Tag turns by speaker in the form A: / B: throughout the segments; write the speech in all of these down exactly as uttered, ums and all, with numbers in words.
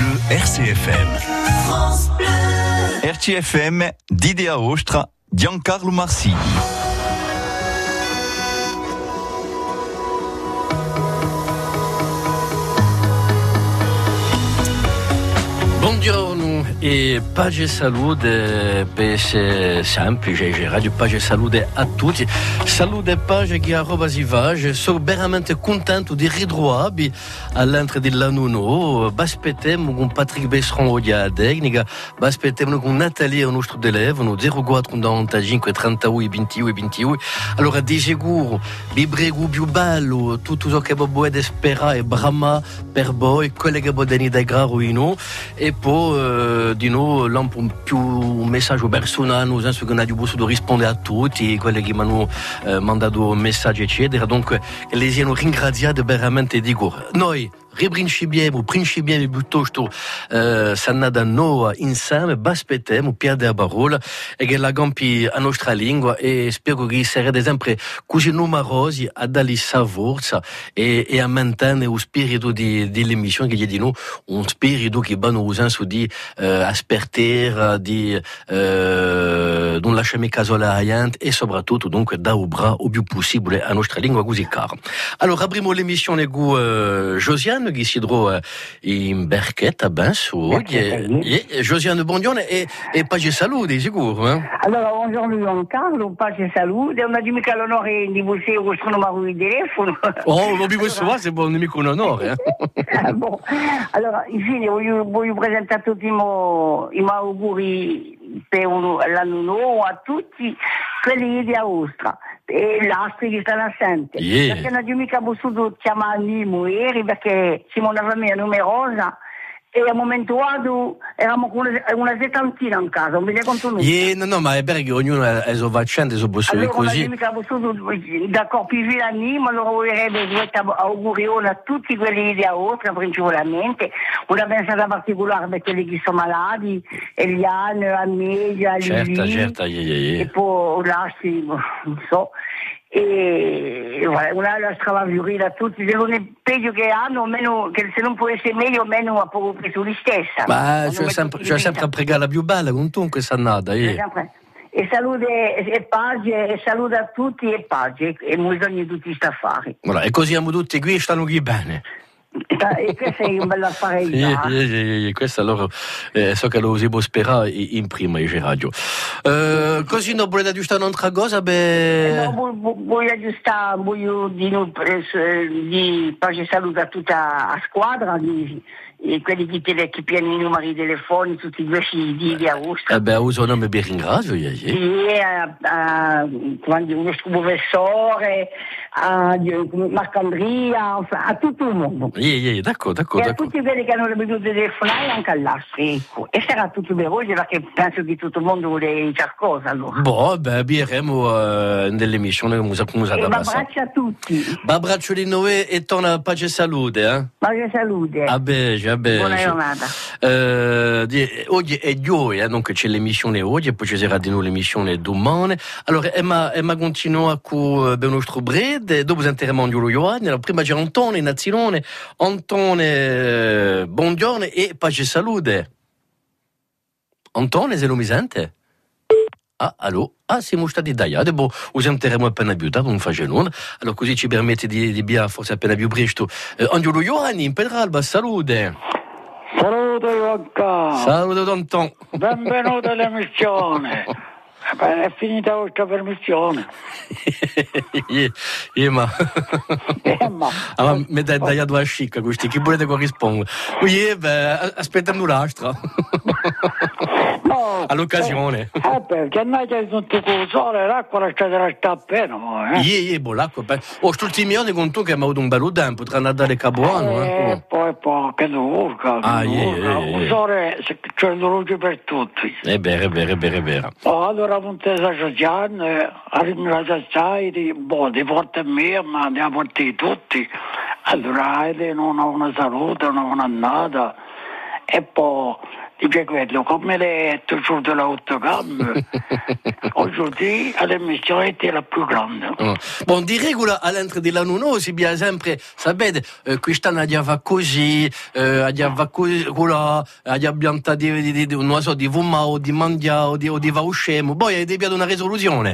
A: Bleu R C F M. France Bleu. R C F M, d'Idea Ostra, Giancarlo Marsi.
B: Buongiorno e pace e salute per essere semplice, Radio Pace e Salute a tutti. Salute e pace che a roba si va. Sono veramente contento di ritrovarvi all'entrata dell'anno nuovo. Aspettiamo con Patrick Besseron oggi a tecnica, aspettiamo con Natalia, il nostro telefono zero quattro novantacinque trentadue ventidue ventidue. Allora di sicuro vi prego più bello tutto ciò che volete sperare e brama per voi, quello che volete dare grano e poi eh, di nuovo là un più un messaggio personale, nel senso che non abbiamo potuto rispondere a tutti quelli che mi hanno eh, mandato messaggi eccetera, donc le siano ringraziati veramente di cuore. Noi riprincipiamo, principiamo piuttosto eh, sannada noi insieme, aspettiamo piede a parola e che la campi a nostra lingua e spero che sarete sempre così numerosi a dare savorza e, e a mantenere lo spirito di, dell'emissione che di noi, un spirito che va nel senso di eh, aspertare, di eh, non lasciare casola a niente e soprattutto donc da obra o più possibile a nostra lingua così cara. Allora apriamo l'emissione con eh, Josiane che si trova in Berchetta, ben su. Josiane, buongiorno e, e pace e salute, sicuro. Eh?
C: Allora, buongiorno Giancarlo, pace e salute. Non abbiamo mica l'onore di vostro vostro numero di telefono.
B: Oh, lo dico allora... se buon nemico un onore. Eh?
C: Bon. Allora, infine, voglio, voglio presentare tutti i miei auguri per l'anno nuovo a tutti quelli di Austria e l'astri che stanno assente. Yeah. Perché non abbiamo mica potuto chiamarli ieri perché siamo una famiglia numerosa e al momento dato eravamo una, una settantina in casa, non mi ne conto nulla.
B: Yeah, no, no, ma è perché ognuno ha il suo vaccante, so posso dire
C: allora,
B: così.
C: Non abbiamo mica potuto, d'accordo, più anni, ma allora vorrebbe auguri a tutti quelli di Austria principalmente, una pensata particolare per quelli che sono malati, Eliane, Amelia, Lili,
B: certo, certo, yeah, yeah, yeah.
C: E poi l'astri, non so. E voilà, una la stravagiurita a tutti, se non è peggio che hanno, meno, che se non può essere meglio, meno ha poco preso li stessa.
B: Ma c'è sempre, sempre a pregare la più bella, con tu questa annata. Eh.
C: E salute e pace, e saluto a tutti e pace, e bisogna tutti sta affari.
B: Voilà, e così siamo tutti qui, stanno qui bene.
C: E questo è un bel affare.
B: Yeah, yeah, yeah, yeah. Questo allora eh, so che lo si può sperare in prima in radio. Uh, così non volete aggiustare un'altra cosa? Beh...
C: No, voglio aggiustare, voglio di, di pace e saluto a tutta la squadra, di, e quelli che, te, che piano i numeri di telefono, tutti i due figli di Austria.
B: Eh beh, uso nome ben ringrazio, yeah,
C: yeah. E a, a, quando uno professore, a Marcandria, a tutto il mondo.
B: Yeah, yeah, d'accordo, d'accordo.
C: E a
B: d'accordo.
C: tutti quelli che hanno potuto telefonare anche all'astri, ecco. E sarà tutto veloce perché penso che tutto il mondo vuole qualcosa allora.
B: Boh, beh, biremo uh, nell'emissione come si
C: e un abbraccio a tutti.
B: Un abbraccio di noi e torna pace e salute, eh?
C: Pace e salute.
B: A bene, a bene.
C: Buona giornata.
B: Uh, di, oggi è gioia, eh, non che c'è l'emissione oggi e poi ci sarà di nuovo l'emissione domani. Allora, Emma, Emma continua con il nostro bread, dopo entriamo in Ioanni. Allora, prima c'è Antone, Nazionone. Antone, buongiorno e pace e salute. Antone, se lo mi sente? Ah, allo? Ah, siamo stati tagliati, boh, useremo appena più tardi, non faccio nulla. Allora così ci permette di, di via forse appena più presto. Eh, Angelo Ioanni, in Pedralba, salute.
D: Saluto Ivanka.
B: Saluto Tonton.
D: Benvenuto all'emissione. Beh, è finita questa permissione.
B: yeah, yeah, ma...
D: Eh, ma...
B: Ah, ma mi dai tagliato la scicca questi, chi volete corrispondere? Yeah, beh, aspettando l'astra.
D: No,
B: all'occasione.
D: Eh, eh perché non c'è tutto con il sole, l'acqua la sta sta appena. Eh.
B: Yeah, yeah, boh, l'acqua. Oh, questi ultimi anni con tu che abbiamo avuto un bello tempo, tra Natale e Capodanno.
D: Eh,
B: eh.
D: poi, poi, che urca,
B: ah, yeah,
D: urca.
B: Yeah, yeah.
D: Il sole c'è luce per tutti.
B: È vero, è vero, è vero, è vero.
D: Oh, allora, Montesa Giuliano, a ringraziare, boh, di porta mia, ma di porta di tutti. Allora, non ho una salute, non ho una nada. e poi dice quello, come letto giù dell'autogam, oggi l'emissione è la più grande.
B: Oh. Bon, di regola all'entrata dell'anno nuovo si bia sempre, sapete, eh, quest'anno andiamo così, eh, andiamo così, là, abbiamo di, di, di, non so, di fumare o di mangiare o di, o di va uscemo, poi avete abbiato una risoluzione?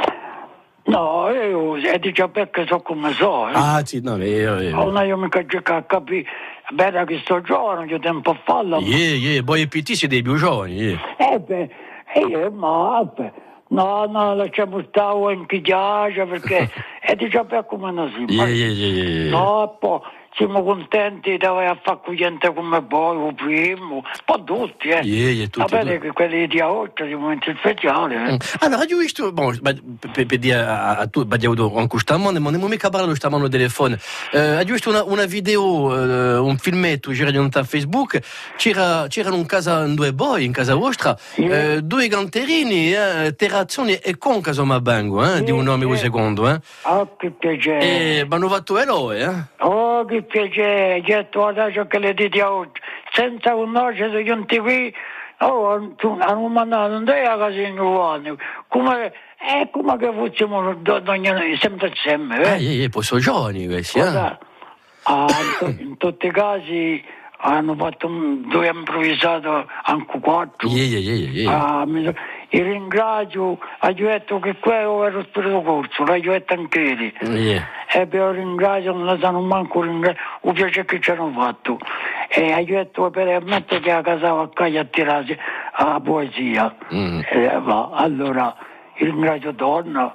D: No, io dico perché so come so. Eh.
B: Ah, sì, no, io... io.
D: Non io mica a capire, bene che sto giorno, io tempo a farlo.
B: Yeah, yeah, poi i P T siete più giovani, yeah.
D: Eh beh, io, ma, beh, no, no, lasciamo stare in chi piace, perché è dice per come non si
B: yeah, yeah, yeah, yeah.
D: No, poi siamo contenti di avere a fare con gente come voi, o primo, un po' tutti, eh.
B: Yeah, yeah, tutti,
D: sapete
B: tutti.
D: che quelli di oggi sono momenti speciali, eh.
B: Allora, io ho visto, bon, per, per dire a, a tu, abbiamo anche stamane, ma non mi ho parlato stamane al telefono. Eh, ho visto una, una video, eh, un filmetto, girato a Facebook, c'era, c'erano in casa due boy, in casa vostra,
D: Yeah.
B: eh, due ganterini, eh, terrazzoni e con casomai bango, eh, di un nome
D: Yeah.
B: un secondo, eh.
D: Oh, che piacere.
B: E mi hanno fatto eroe, eh.
D: Oh, che piacere, getto adesso che le dite oggi, senza conoscere su un tivù, oh, tu hanno mandato un day a casa in Giovanni, come, è come che fossimo do, do, sempre insieme,
B: Ah,
D: eh?
B: yeah, yeah, poi sono giovani questi, eh.
D: Guarda, ah, in, to- in tutti i casi hanno fatto un, due improvvisato anche quattro.
B: Yeah, yeah, yeah, yeah.
D: Ah, mi, io ringrazio, ha detto che quello era spirito corso, l'ha detto anche ieri.
B: Yeah.
D: E per ringrazio, non la sanno manco ringrazio, un piacere che ci hanno fatto. E ha detto per ammettere che a casa a casa a tirarsi a poesia.
B: Mm.
D: E, va, allora, ringrazio donna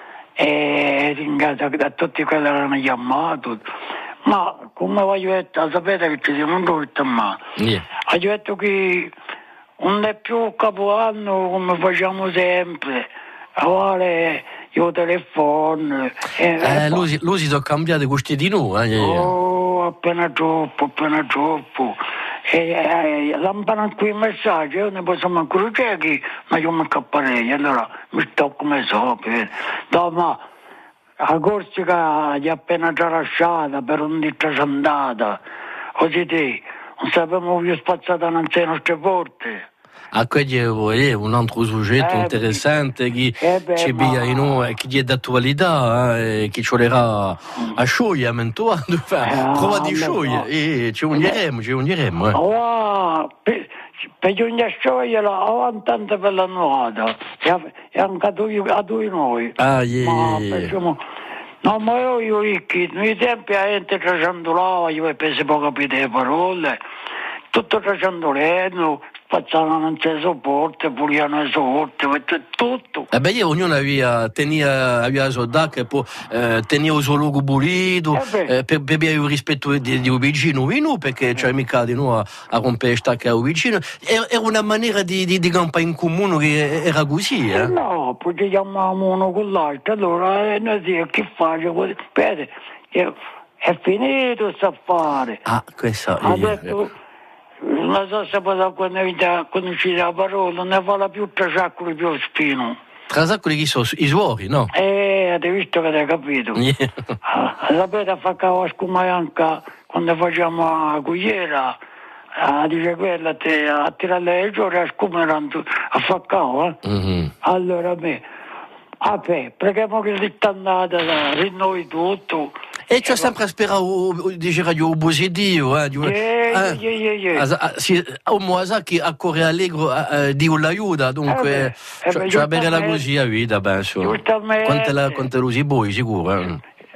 D: e ringrazio a tutti quelli che hanno chiamato. Ma come voglio detto, sapete che ci siamo indotti, ma
B: Yeah.
D: ha detto che non è più capoanno come facciamo sempre. Ora io telefono. E,
B: Eh, lui, si- lui si sono cambiati questi di noi, eh. yeah, yeah.
D: oh, appena troppo, appena troppo. E eh, lampano qui i messaggi, io ne posso ancora ciechi, ma io mi accapparei, allora mi sto come so. Per... No, ma la Corsica è appena già lasciata per un dito andata. Così te, non sappiamo più spazzata innanzi alle nostre porte.
B: A quelli è un altro soggetto
D: Eh,
B: interessante che
D: eh beh,
B: ci
D: ma-
B: bia in noi, che è d'attualità, eh, che ci vorrà a sciogliere, mentuando,
D: Ah,
B: prova di
D: allora.
B: sciogliere, e ci uniremo, ci uniremo. Eh.
D: Oh, per, per giungere a sciogliere ho tanto per la nuova e, e anche a due, a due noi.
B: Ah, yeah,
D: Ma
B: yeah, yeah.
D: facciamo... No, ma io, io ricchi, nei tempi la gente tracciandolava, io ho preso poco capire le parole, tutto tracciandolendo, spazzavano non c'è sopporto, pulivano le sorte, tutto.
B: Eh beh, io ognuno aveva, tenia, aveva soldato che poi eh, tenia il suo luogo pulito,
D: Eh beh.
B: eh, per, per avere il rispetto di, di un vicino, in perché c'è mica di noi a, a rompere stacche a un vicino. Era, era una maniera di, di, di campare in comune che era così,
D: Eh
B: eh?
D: no, poi ci chiamavamo uno con l'altro, allora eh, noi dico, che faccio? Aspetta, io- è finito questo affare.
B: Ah, questo...
D: Ha
B: eh,
D: detto, non so se poi quando avete conosciuto la parola, non ne parla più trasacco più spino.
B: Trasacoli chi sono? I suori, no?
D: Eh, avete visto che hai capito?
B: Yeah.
D: Ah, sapete, a fare la scumaglianca quando facciamo la cugliera, ah, dice quella, te, a tirare le giorni a scumare a fare cavo, eh?
B: Mhm.
D: Allora, a me, ah, beh, preghiamo che si sta andata, rinnovi tutto.
B: E c'ho sempre sperato di radio un positivo, eh? Di,
D: Yeah, yeah, yeah, yeah.
B: a- a- si- a un moasa che a corre allegro eh, Dio l'aiuta,
D: Eh
B: dunque
D: beh, eh
B: c'è
D: beh,
B: c'è bere la
D: giustamente.
B: così a vita, penso.
D: Giustamente.
B: Quante la quante lo si puoi, sicuro. Eh?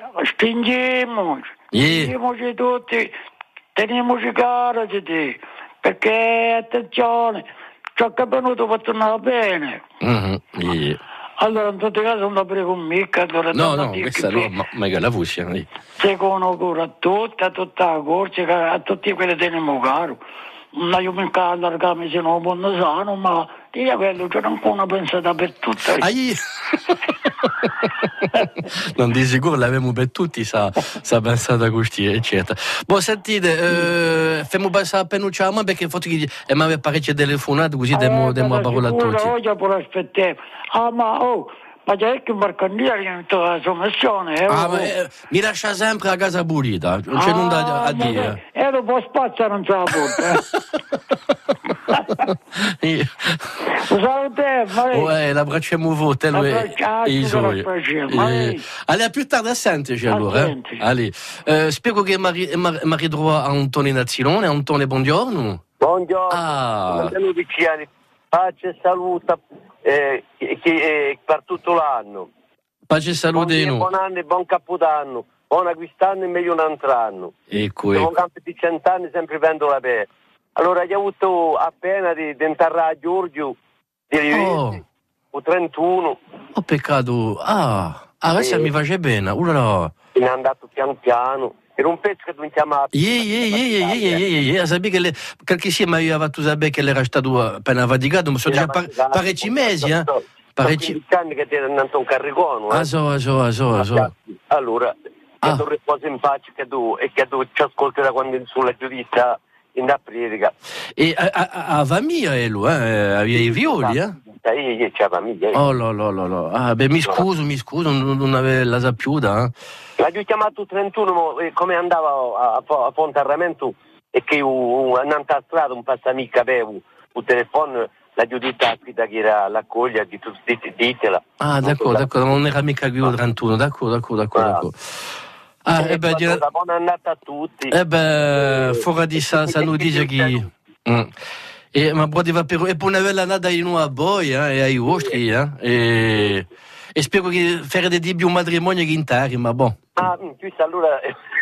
D: Spingiamo,
B: Yeah.
D: spingiamoci tutti, teniamoci caro di te, perché attenzione, ciò che è venuto va tornare bene.
B: Mhm, yeah.
D: Allora in tutti i casi non la prego mica, allora
B: No,
D: non
B: no,
D: dico
B: questa
D: che-
B: no, ma mega la fusia. eh.
D: secondo cura a tutti, a tutta la corsa, a tutti quelli che teniamo caro. Non io mica allargarmi se non buono sano, ma io quello c'era ancora una pensata per tutti.
B: Ai. Non di sicuro l'avevamo per tutti, sa, sa pensata così, eccetera. Boh, sentite, eh, facciamo passare a Penucciama perché forse che e mi parecchie telefonate così diamo diamo la parola a tutti.
D: Oggi pure aspettare. Ah, ma oh, Ma già che barcandieri che mi tocca la sommissione. Eh,
B: Ah,
D: oh.
B: ma, eh, mi lascia sempre a casa pulita, non c'è
D: Ah,
B: nulla a, a
D: ma
B: dire.
D: che- Ero un po' spazio, non ce la porta.
B: Io-
D: Lo salute, ma lei-
B: Ouais, l'abbracciamo vote, lui e
D: L'abbracciamo,
B: i suoi.
D: l'abbracciamo, ma
B: Eh,
D: lei-
B: Allez, à plus tard, senteci
D: A
B: allora. Eh?
D: senteci.
B: Allez. Eh, spero che Mari, Mar, Mari Droit a Antone Nazzilone. Antone, buongiorno.
E: Buongiorno,
B: Ah.
E: benvenuti Ciani. Pace e salute eh, che, che, eh, per tutto l'anno.
B: Pace e salute
E: buon,
B: di noi.
E: buon anno e buon capodanno, buona quest'anno e meglio un altro anno.
B: Ecco,
E: Siamo
B: ecco.
E: campi di cent'anni sempre vendo la pe. Allora, io ho avuto appena di, di entrare a Giorgio, di
B: Oh.
E: o trentuno,
B: Oh, peccato. Ah, ah adesso
E: Sì.
B: mi face bene. Urla.
E: è andato piano piano. Era un pezzo che non chiamava.
B: Ie, ie, ie, ie, ie, ie, ie, ie. Sapete che le, qualche sia mi aveva fatto sapere che era stato appena vadicato, ma sono già par, parecchi mesi, eh? Parecchi.
E: quindici anni che ti è andato un carricone.
B: Ah, so, ah, so, ah, so, ah, so.
E: Allora, che
B: Ah.
E: tu riposi in pace che tu, e che tu ci ascolti da quando sulla giudizia in da predica.
B: E a, a, a famiglia, eh, lui, eh? Aveva i violi, eh?
E: Io, io c'è la famiglia.
B: Oh, no, no, no, no. Ah, beh, mi scuso, mi scuso, non, non avevo la sapiuta, eh?
E: L'ho chiamato trentuno, e come andavo a, a, a Fontarramento e che andando a strada un passamica avevo un telefono, la giudizia che era l'accoglia di tutti, ditela.
B: Ah, d'accordo, d'accordo, non era mica più trentuno, d'accordo, d'accordo, d'accordo. d'accordo. Ah, e beh, direi...
E: Una buona annata a tutti.
B: Eh beh, fuori di sa, sa non dice chi... Mm. E, ma poteva per... E poi una bella nata di noi a voi, eh, e ai vostri, eh? E... e spero che fare di più un matrimonio che intari, ma boh.
E: Ah, tu allora...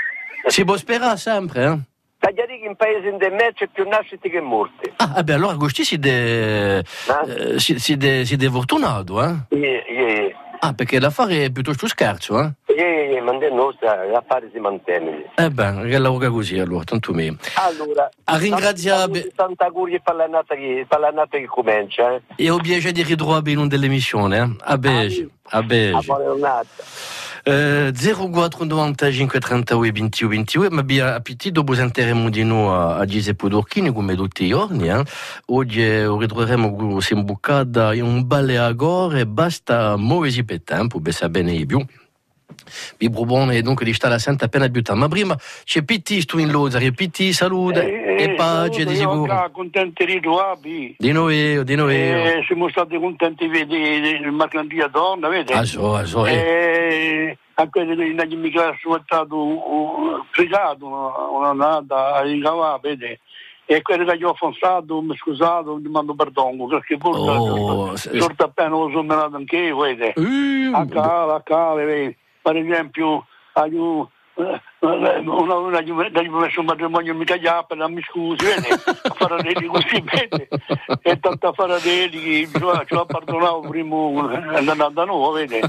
B: Si può sperare sempre, eh?
E: Tagliari che in paese in me c'è più nascite che morti.
B: Ah, eh beh, allora questi si de... eh, si, si de... si de fortunato, eh?
E: Yeah, yeah.
B: Ah, perché l'affare è piuttosto scarso, eh?
E: Yeah, yeah, ma non nostra, l'affare si mantiene.
B: Eh beh, che lavora così, allora, tanto meglio.
E: Allora,
B: A ringraziare...
E: tanta auguri per l'annata che, per l'annata che comincia, eh?
B: E ho piacere di ritrovare in una dell'emissione, eh? A beige, a beige.
E: A buona giornata.
B: Uh, zero quattro novantacinque trentadue ventidue ventidue, ma abbiamo appetito dopo sentiremo di noi a, a Giuseppe Dorchini come tutti i giorni. Eh? Oggi eh, ritroveremo questa imbucata in un balle a gore, basta muoversi per tempo, per sapere di più. Vi propone dunque di stare sempre appena più tardi. Ma prima c'è Pitti stu in Lozari, Pitti salute
D: Eh,
B: e pace di sicuro.
D: Io contenti di trovarvi.
B: Di noi, di noi.
D: Eh, siamo stati contenti di vedere il mercantia donna, vedi?
B: Ah, so, ah, so, eh.
D: Eh, anche negli immigrati sono stato fregato una nata a ricavare, vedi? E quello che io ho fatto, mi scusato, mi mando perdono, perché
B: Oh,
D: forse sorta appena lo sono menato anche io, vedi?
B: Uh,
D: A cala, a cala, vedi? Per esempio, io, eh, una, una gli ho messo un matrimonio mica giappa, mi scusi, vedi? A Faradeli così, vedi? E tanta Faradeli che ci ha perdonato prima andando da noi, vedi?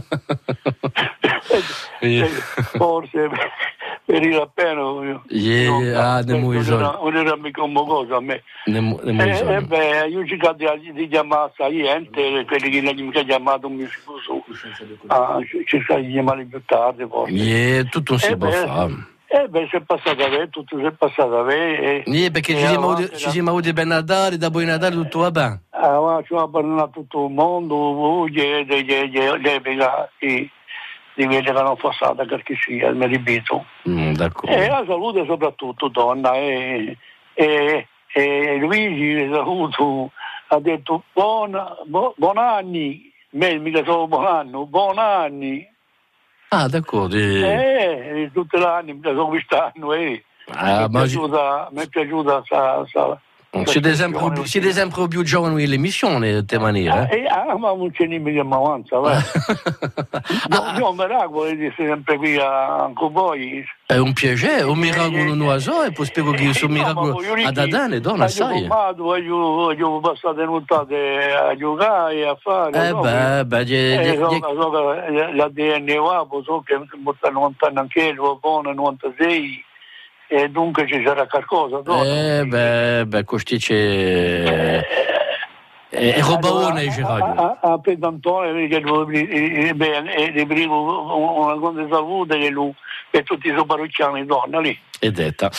B: Yeah.
D: Forse per il appena
B: Yeah, ah, ne muoio giorni.
D: non era mica una cosa a me.
B: Ne mu- ne muoio
D: Eh,
B: giorni.
D: eh beh, io ho cercato di, di chiamare a niente, quelli che non mi hanno chiamato mi scuso. Ah, cercare di chiamare più tardi forse.
B: Yeah, tutto non si
D: Eh
B: può
D: beh,
B: fare.
D: Eh beh, si è passato a me, tutto si è passato a me. E,
B: Yeah, perché
D: e
B: ci siamo
D: avanti,
B: avuti, ci siamo avuti per Natale, dopo il Natale tutto va bene.
D: avanti, ci ha parlato tutto il mondo, voglio di di vedere che non fossata perché sia, mi ripeto.
B: Mm, d'accordo.
D: E la salute soprattutto, donna. E, e, e Luigi saluto, ha detto buon, bu, buon anni, me mica solo buon anno, buon anni.
B: Ah, d'accordo. Eh.
D: Eh, tutti gli anni, mica solo quest'anno, eh.
B: Ah,
D: mi,
B: ma
D: è piaciuta, mi è piaciuta sa, sa,
B: siete sempre, siete sempre più giovani dell'emissione, di te maniera.
D: Eh, ah, ma non c'è niente che mi avanza, va. No, io mi raccomando di essere sempre qui a, con voi.
B: È un piacere, un miracolo non so, e poi spero che io sono un miracolo ad Adane, donna, sai.
D: Io io io passate nottate a giocare e a fare.
B: Eh beh, beh,
D: eh, so, so che la D N A, so che stanno lontano anche lo buono novantasei. E dunque ci sarà qualcosa dopo.
B: Eh beh, beh, così c'è... È robaone il radio.
D: A Pedantone che le primo una grande salute che lui e tutti i suoi parrocchiani donna lì.
B: È detta.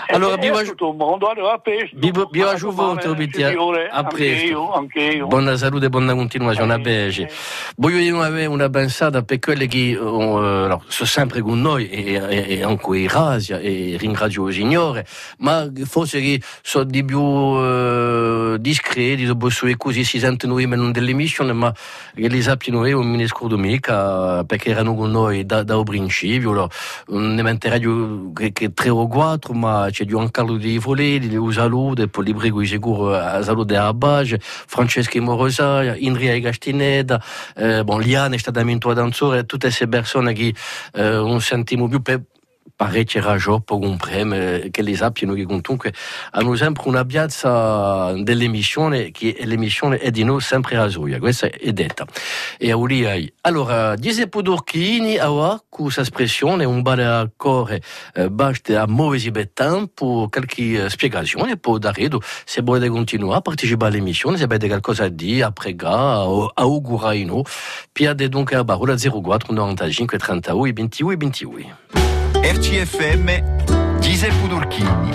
B: Allora,
D: e, e tutto il mondo arriva a pesce.
B: Vivo a giuvote,
D: anche io, anche io.
B: Buona salute e buona continuazione a Bege. Voglio dire avere una pensata per quelli che uh, sono sempre con noi e, e, e anche in radio e ringrazio il Signore, ma forse che sono di più uh, discreti, dopo così si sentono in non dell'emissione, ma che li sappiano io non mi ne scordo mica, perché erano con noi da, da principio, no? Non è radio che, che tre o quattro, ma c'è Giancarlo Di Foledi, di Usalud, poi li prego di sicuro a Salute a Bage, Francesco Morosaia, Indria Gastineda, eh, bon, Liane è stata a danzore, tutte queste persone che eh, non sentiamo più per parecchie ragioni per comprendere che le sappiano che comunque hanno sempre una piazza dell'emissione, che l'emissione è di noi sempre a gioia, questa è detta. E a Uliai. Allora, dice Podorchini, a questa espressione, un bel accordo, eh, basta a muoversi per tempo, qualche spiegazione, e poi d'arredo, se volete continuare a partecipare all'emissione, se avete qualcosa a dire, a pregare, a augurare, no? Piade donc a Barola zero quattro novantacinque trentadue ventidue ventidue.
A: R C F M, dice Podorchini.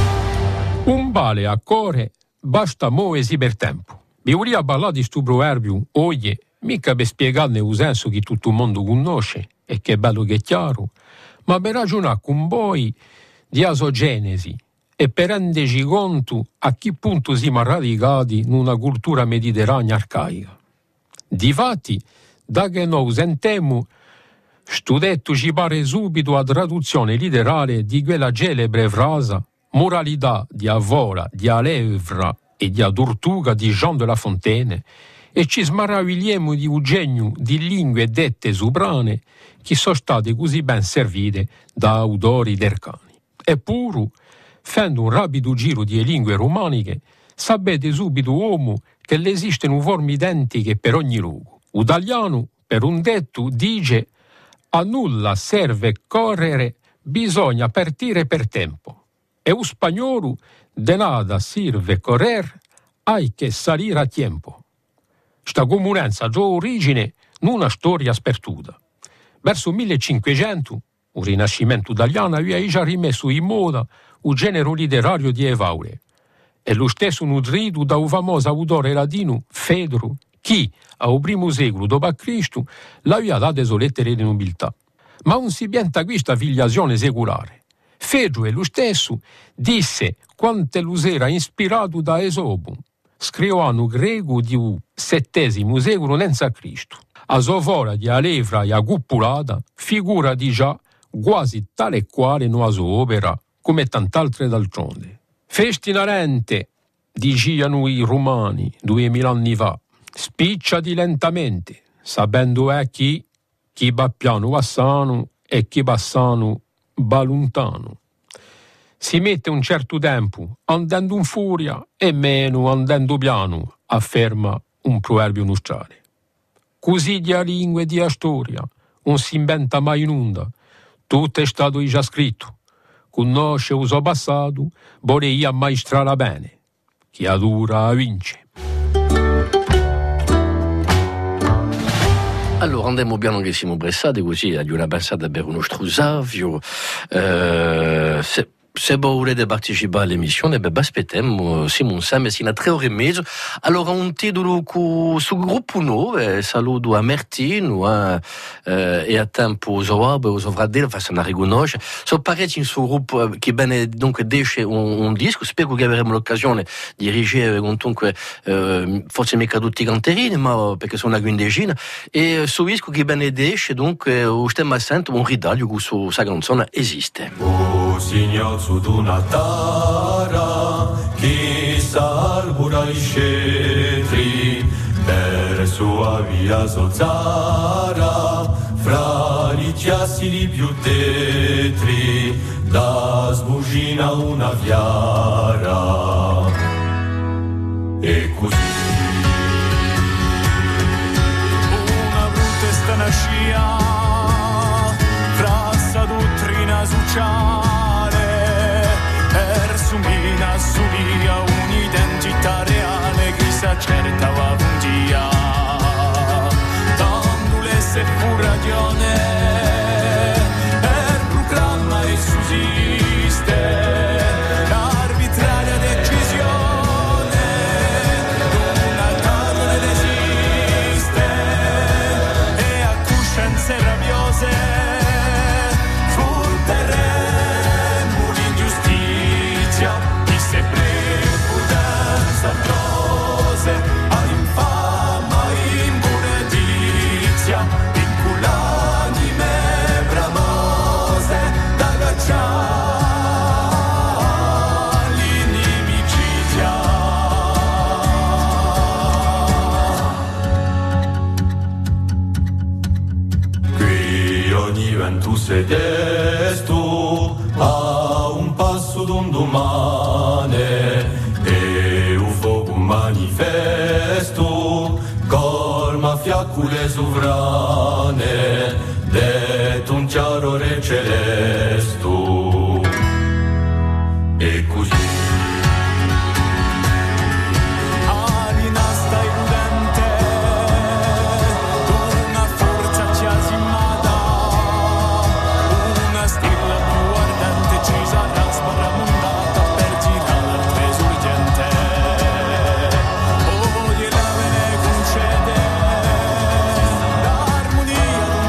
F: Un bale a core basta muoversi per tempo. Vi voglio parlare di sto proverbio, oye, mica per spiegarne un senso che tutto il mondo conosce e che è bello che è chiaro, ma per ragionare con voi di asogenesi e per renderci conto a che punto siamo radicati in una cultura mediterranea arcaica. Difatti, da che noi sentiamo, sto detto ci pare subito a traduzione letterale di quella celebre frase moralità di Avora, di Alevra e di Tortuga di Jean de La Fontaine e ci smaravigliamo di un genio di lingue dette soprane che sono state così ben servite da autori dercani. Eppure, facendo un rapido giro di lingue romaniche, sapete subito uomo che esistono forme identiche per ogni luogo. L'italiano, per un detto, dice a nulla serve correre, bisogna partire per tempo. E lo spagnolo, de nada serve correr, hai che salire a tempo. Sta comunanza già origine in una storia sperduta. Verso millecinquecento, il Rinascimento italiano aveva già rimesso in moda il genere letterario di Evaure. E lo stesso nutrito da un famoso autore latino, Fedro, che, al primo secolo dopo Cristo, l'aveva dato le lettere di nobiltà. Ma non si pianta questa filiazione secolare. Fedro, lo stesso, disse quanto l'usera ispirato da Esopo, scrivano greco di settesimo secolo senza Cristo. A sovora di Alevra e a Cuppulata figura di già quasi tale e quale no a sua opera, come tant'altre d'altronde. Festinarente, dicevano i romani duemila anni fa, spicciati lentamente, sapendo è chi, chi va piano va sano e chi va sano va lontano. Si mette un certo tempo andando in furia e meno andando piano, afferma un proverbio nostrale. Così di a lingua e di a storia non si inventa mai in onda, tutto è stato già scritto. Conosce il suo passato, vorrei ammaestrarla bene. Chi adura vince.
B: Allora andiamo piano che siamo pressati così, agli una pensata per uno strusavio. Eh, se, se volete partecipare all'emissione, beh, aspettiamo, Simon Sam, sino a tre ore e mezzo. Allora un titolo cu, sul gruppo nuovo, saluto a Martino a, eh, e a tempo Zoab, o Zovradel, facciamo una riconoscere. Sono parecchi in suo gruppo che bene dunque esce un, un disco, spero che avremo l'occasione di dirigere comunque, eh, forse mica tutti i canterini, ma perché sono una quindicina, e su disco che bene esce dunque o stemma sento un ridaglio che su sa canzone esiste.
G: O Signor su d'una tara chi s'arbora i scetri per sua via solzara fra gli chiassi di più tetri da sbucina una fiara e così
H: una brutta stanascia fra sta dottrina sociale Mina sulia un'identità reale che s'accertava un dia dandole se fu ragione per proclamma e susiste
G: oracule sovrane de un chiaro re celesto e così
H: anima stai prudente una forza ci asimata una stella più ardente ci sarà sbarramondata per girare al tresurgente oh gliela me ne concede l'armonia d'un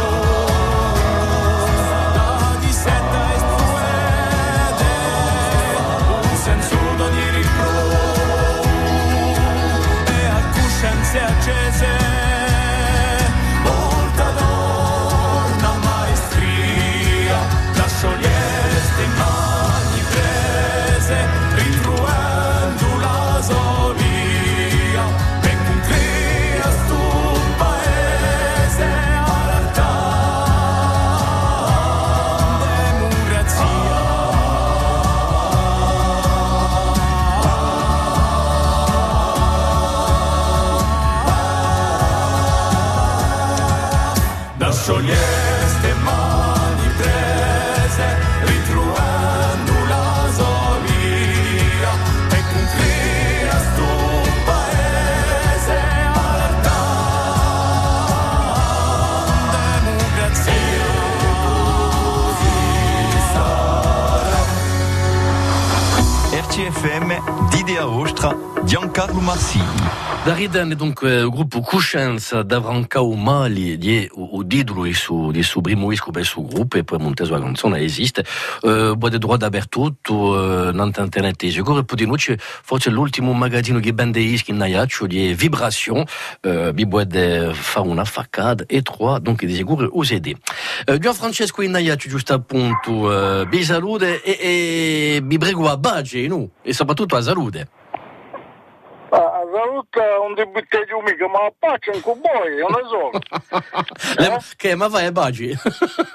H: ridò da di setta estruede un senso d'ogni rimprovero e a coscienze accese porta d'orna maestria da scioglieste mani prese ritruendo la solia per crea stu paese all'altà democrazia da scioglieste mani prese ritruendo la solia e con crea stu paese all'altà democrazia
A: R T F M d'Idea Ostra, Giancarlo Marsini.
B: Dariden donc uh, gruppo Cuscenza d'Avrancao Mali di o didro su di su primo disco per su gruppo e poi Monteso la canzone esiste uh, boh de droit d'apertutto uh, nant internet e sicuro poi di noce forse l'ultimo magazzino che bende dischi in Naiaccio di Vibration uh, bi boh de fa una faccade e trois donc di sicuro o C D uh, Gian Francesco in Naiaccio giusto appunto uh, bi salute e, e bi prego a Baci no? E soprattutto a salute.
D: A salute un debutteggio mica, ma a pace in cuboi, non lo so.
B: Le,
D: Eh?
B: che ma vai a Baci?
D: Eh,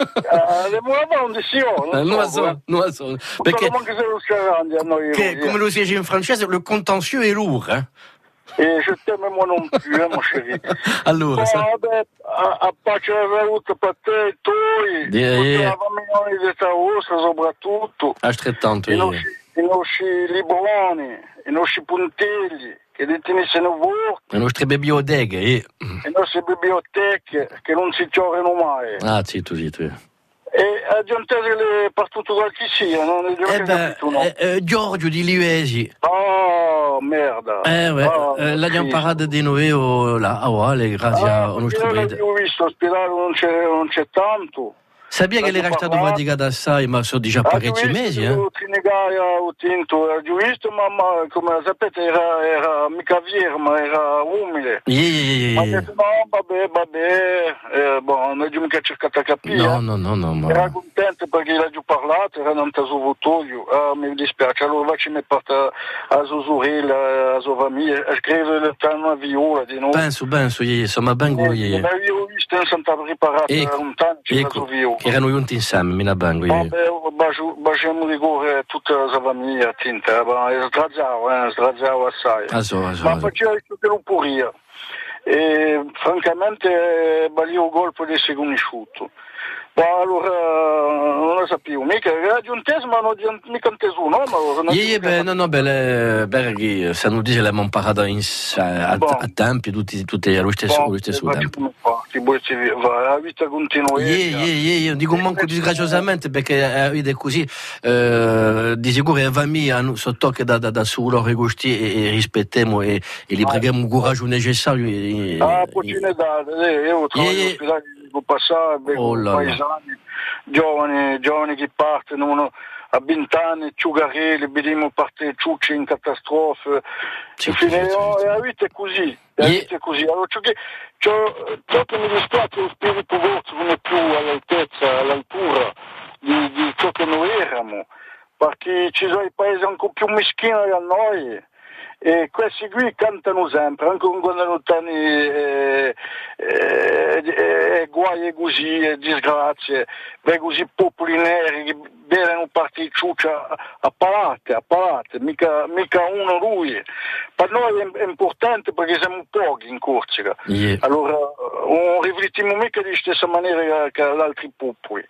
D: le muove un di sì,
B: Non
D: non
B: lo
D: so.
B: so, non lo so. Perché
D: Perché se lo scarandi a noi.
B: che, come lo si dice in francese, le contentieux est lourd. Hein?
D: E je t'aime moi non più, eh, mon chéri.
B: Allora,
D: Ma
B: sa-
D: vabbè, a, a pace la salute per te e tuoi,
B: Di-
D: per
B: eh.
D: la famiglia di Taossa soprattutto,
B: altrettanto.
D: i
B: eh.
D: nostri, i nostri libroni, i nostri puntelli, che detenessero voi,
B: Le nostre bibliotecche. Eh.
D: le nostre biblioteche che non si giocano mai.
B: Ah, zitto, zitto. Eh,
D: E aggiungetele per tutto quel che sia, non è
B: eh beh,
D: capito, no?
B: eh, eh, Giorgio di Liuesi.
D: Oh, merda.
B: Eh, ouais,
D: Oh,
B: eh, l'abbiamo
D: sì.
B: parlato di noi oh, là, a Wale, grazie
D: Ah,
B: a nostro
D: io
B: vede.
D: l'ho visto, spirare non c'è, non c'è tanto.
B: Sabia che
D: L'abbiamo
B: l'era stato
D: parlato.
B: faticato assai, ma sono già parecchi mesi, eh?
D: Ho tinto, ho visto, ma, ma come sapete era, era mica vero, ma era umile.
B: Yeah, yeah,
D: Ma ha
B: yeah,
D: detto no, vabbè, vabbè, eh, boh, non ho mica cercato a capire.
B: yeah. No, no, no, no,
D: Era
B: ma...
D: contento perché l'ha già parlato, era non t'ha votoio. Ah, mi dispiace, allora facci mi porta a Zosurella, a Zovamia, a scrivere il piano a viola di noi.
B: Penso, penso, yeah, yeah, insomma, ben go, yeah, yeah.
D: Ma io ho visto in Santa Preparata
B: Ecco,
D: un tanto a
B: ecco,
D: Zovio.
B: che erano junti insieme, mi na bango, yeah.
D: Vabbè, facciamo rigore tutta la famiglia, tinta, ma sdrazzavo, eh, sdrazzavo assai.
B: Ah, so, ah, so,
D: Ma
B: ah, so.
D: faceva tutto l'oppuria. E francamente, balio il colpo di essere conosciuto. Ma allora, non lo sapevo, mica, era di un teso, ma non di un, mica un teso, no? Ma allora, non
B: Yeah, yeah,
D: si-
B: beh, no, no, beh, le, Berghi, se non dice l'abbiamo imparato in, a, a,
D: Bon.
B: a tempi, tutti, tutti allo stesso, allo stesso
D: Bon,
B: tempo.
D: come fa? Ti vuoi ci va, la vita continua.
B: Yeah, yeah, yeah, yeah. Dico manco disgraziosamente perché eh, vede così eh, di sicuro le famiglie hanno sotto che da, da, da su loro gusti e, e rispettiamo e, e li preghiamo un coraggio necessario. E, e,
D: Ah, poi ce ne date, eh, io trovo
B: Yeah, yeah.
D: gli ospedali di passare, vedo
B: Oh là là.
D: paesani, giovani, giovani che partono uno, a venti anni, ciugarelli, vediamo partire ciucci in catastrofe,
B: Sì,
D: infine,
B: sì, sì,
D: oh,
B: sì.
D: la vita è così, la
B: Yeah.
D: vita è così, allora ciò che, ciò, ciò che mi dispiace lo spirito vostro non è più all'altezza, all'altura di, di ciò che noi eravamo, perché ci sono i paesi ancora più meschini da noi. E questi qui cantano sempre, anche quando non stanno eh, eh, eh, guai e così, e disgrazie, beh, così popoli neri,
I: bere un particciuccia a palate, a palate, mica, mica uno lui. Per noi è, è importante perché siamo pochi in Corsica.
B: Yeah.
I: Allora non riflettiamo mica di stessa maniera che gli altri popoli.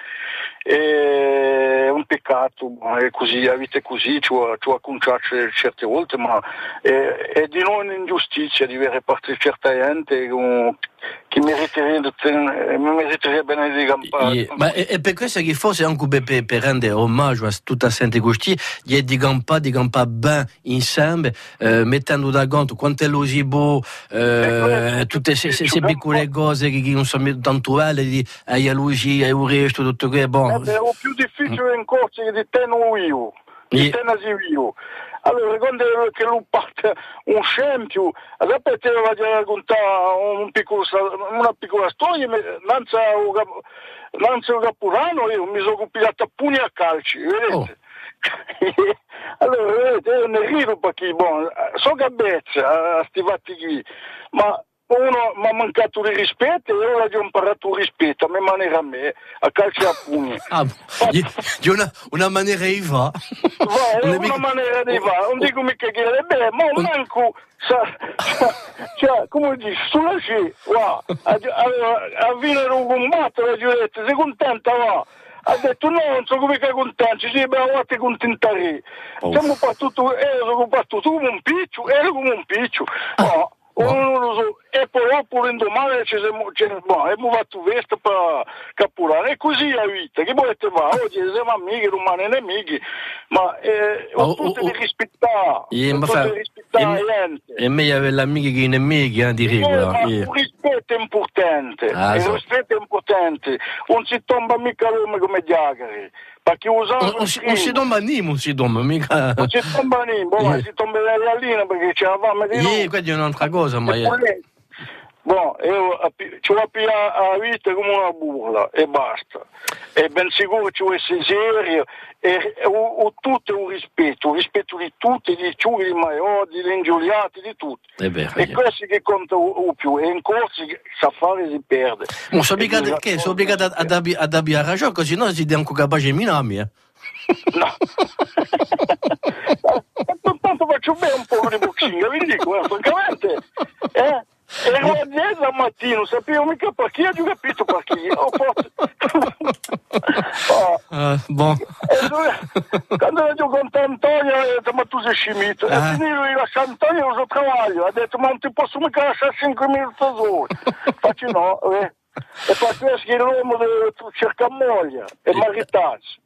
I: È un peccato, è così, la vita è così, ci vuole conciare certe volte, ma è, è di noi un'ingiustizia di avere parte di certa gente um, che meriterebbe, meriterebbe di campare.
B: Yeah. Ma è, è per questo che forse anche per, per rendere omaggio a tutta la gente così, gli di campare, di campare ben insieme, eh, mettendo da conto quanto è l'osibo, eh, tutte queste piccole cose che non sono tanto belle, di aialugi, aiuresto, tutto che è buono.
I: È un più difficile in corso che di te non io, di
B: Yeah.
I: te non io. Allora, quando che lui parte un scempio, adesso te lo voglio raccontare un piccolo, una piccola storia, Nanza il Capurano, io mi sono copiato a pugni a calci, vedete?
B: Oh.
I: Allora, vedete, io ne rido perché, bon, so gabbezza a sti fatti qui, ma uno mi ha mancato di rispetto e io ho imparato il rispetto a mia maniera a me, a calci a pugni.
B: Ah, di una, una maniera di va.
I: Va, è una mica... maniera di va, non dico mica che è beh, ma un manco, sa, sa, cioè, come dici, sulla scia, va, a venire un combatto, la giuretta, sei contenta, va. Ha detto no, non sono mica contento, sì, beh, a te contentare.
B: Oh.
I: Siamo partito, ero sono partito come un piccio, ero come un piccio. No. Non lo so, e poi dopo l'indomani ci siamo, ci, boh, abbiamo fatto veste per Capurano, e così la vita, che volete fare? Oggi siamo amici, romani nemici, ma eh, ho
B: oh,
I: tutti
B: oh,
I: di rispettare,
B: yeah,
I: ho tutti
B: fa...
I: di rispettare la gente.
B: È meglio avere l'amico che i nemici, eh, di regola.
I: Ma
B: Yeah.
I: il rispetto è importante,
B: Ah,
I: il
B: so.
I: rispetto è importante, non si tomba mica l'uomo come diagari, perché usano...
B: Non si, non si domma niente, non si domma, mica...
I: Non si tomba niente, boh,
B: Yeah.
I: si tomba la gallina perché c'è la fame di
B: Yeah,
I: noi.
B: quella è un'altra cosa, ma... Yeah.
I: Bon, io ci ho pigliato la vita come una burla e basta. E ben sicuro ci vuole essere serio e, e o, o tutto è un rispetto, un rispetto di tutti, di ciuri, di maiori, di ingiuliati, di tutti.
B: È vero,
I: e
B: yeah.
I: questo che conta o più, e in corsi sa fare si perde.
B: Non sono obbligato, che, sono obbligato ad, ad, abbi, ad abbiare ragione, così no si diamo capace di minami, eh.
I: No. Tanto faccio bene un po' di boxing, vi dico, eh, francamente. Eh? Ero a dieci al mattino, sapevo mica perché, ho capito perché. Ho fatto... oh.
B: uh, bon.
I: Quando ero con Antonio, ho detto, ma tu sei scimito. E
B: Ah.
I: finito di lasciare Antonio, lo so travaglio. Ha detto, ma non ti posso mica lasciare cinque minuti soli. Faccio no, eh. E per questo che l'uomo deve cercare moglie e maritarsi.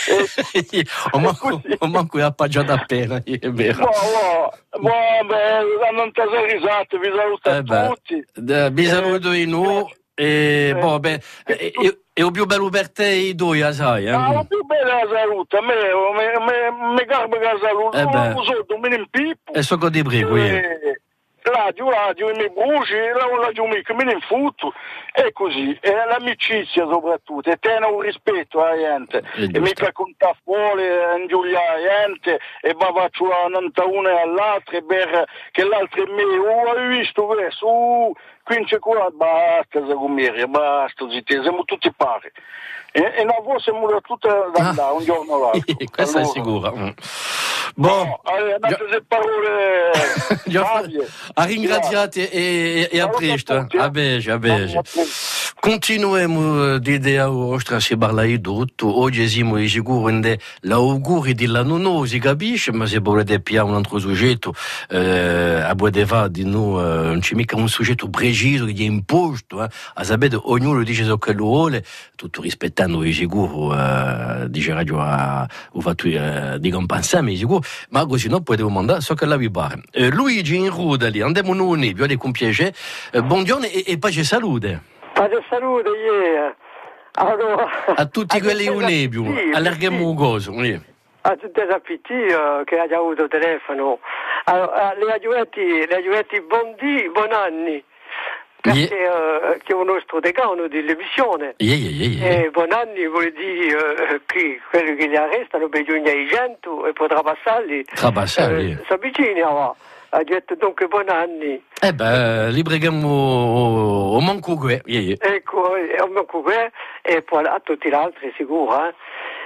B: ho manco, ho manco appaggiato appena, è vero.
I: No, no, no, beh, non ti sei risato, vi saluto
B: Eh beh,
I: a tutti.
B: eh, vi saluto in nu e boh, beh, e, e, e il più bello per te i due, sai, eh?
I: Ma la più bella salute, a me, me, me garba la salute,
B: Eh beh.
I: non lo so, mi impippo.
B: E so che di prego, io.
I: Eh, Radio, radio, mi bruci, la radio mica, mi infutto, e così, e l'amicizia soprattutto, e tenere un rispetto alla gente, e mica contare fuori, ingiuliare la gente, e va faccio a novantuno all'altro, e per che l'altro è mio, oh, hai visto questo, uh, quindi c'è qua, basta, Zagomiri, basta, zitti, siamo tutti pari. E, e noi voi siamo da tutte da andare, un giorno o l'altro.
B: Questo
I: allora,
B: è sicuro. Boh,
I: no, allora, andate le parole savie.
B: a ringraziate e, e a presto. A beige, a beige. Continuiamo di idea vostra si parla di tutto. Oggi siamo sicuri che l'auguri dell'anno nuovo si capisce, ma se volete più un altro soggetto, eh, a Bodeva di noi eh, non c'è mica un soggetto preciso che è imposto. Eh. A sapere, ognuno dice ciò che lo vuole, tutto rispettando di sicuro, eh, dice Radio a ho fatto eh, di compensare, sicuro, ma così non potete mandare ciò che la vi pare. Eh, Luigi in Rudali, andiamo noi, vi con piacere. Eh, buongiorno e, e pace e salute.
J: Pace e salute, yeah. Allora,
B: a tutti a quelli unebio, allarghiamo un coso. Yeah.
J: A tutti i appitti uh, che hanno avuto telefono. Allora, le aggiuetti, le aggiuetti buon dì, buon anni. Perché yeah. uh, che è un nostro decano di televisione.
B: Yeah, yeah, yeah.
J: E buon anni vuol dire uh, che quelli che li arrestano bisogna i cento e potrà passarli.
B: Trapassarli.
J: Uh, si avvicina, ha detto dunque buon anni.
B: Eh beh, li preghiamo o manco qui. Yeah, yeah.
J: Ecco, o manco qui e poi a tutti gli altri sicuro. Eh.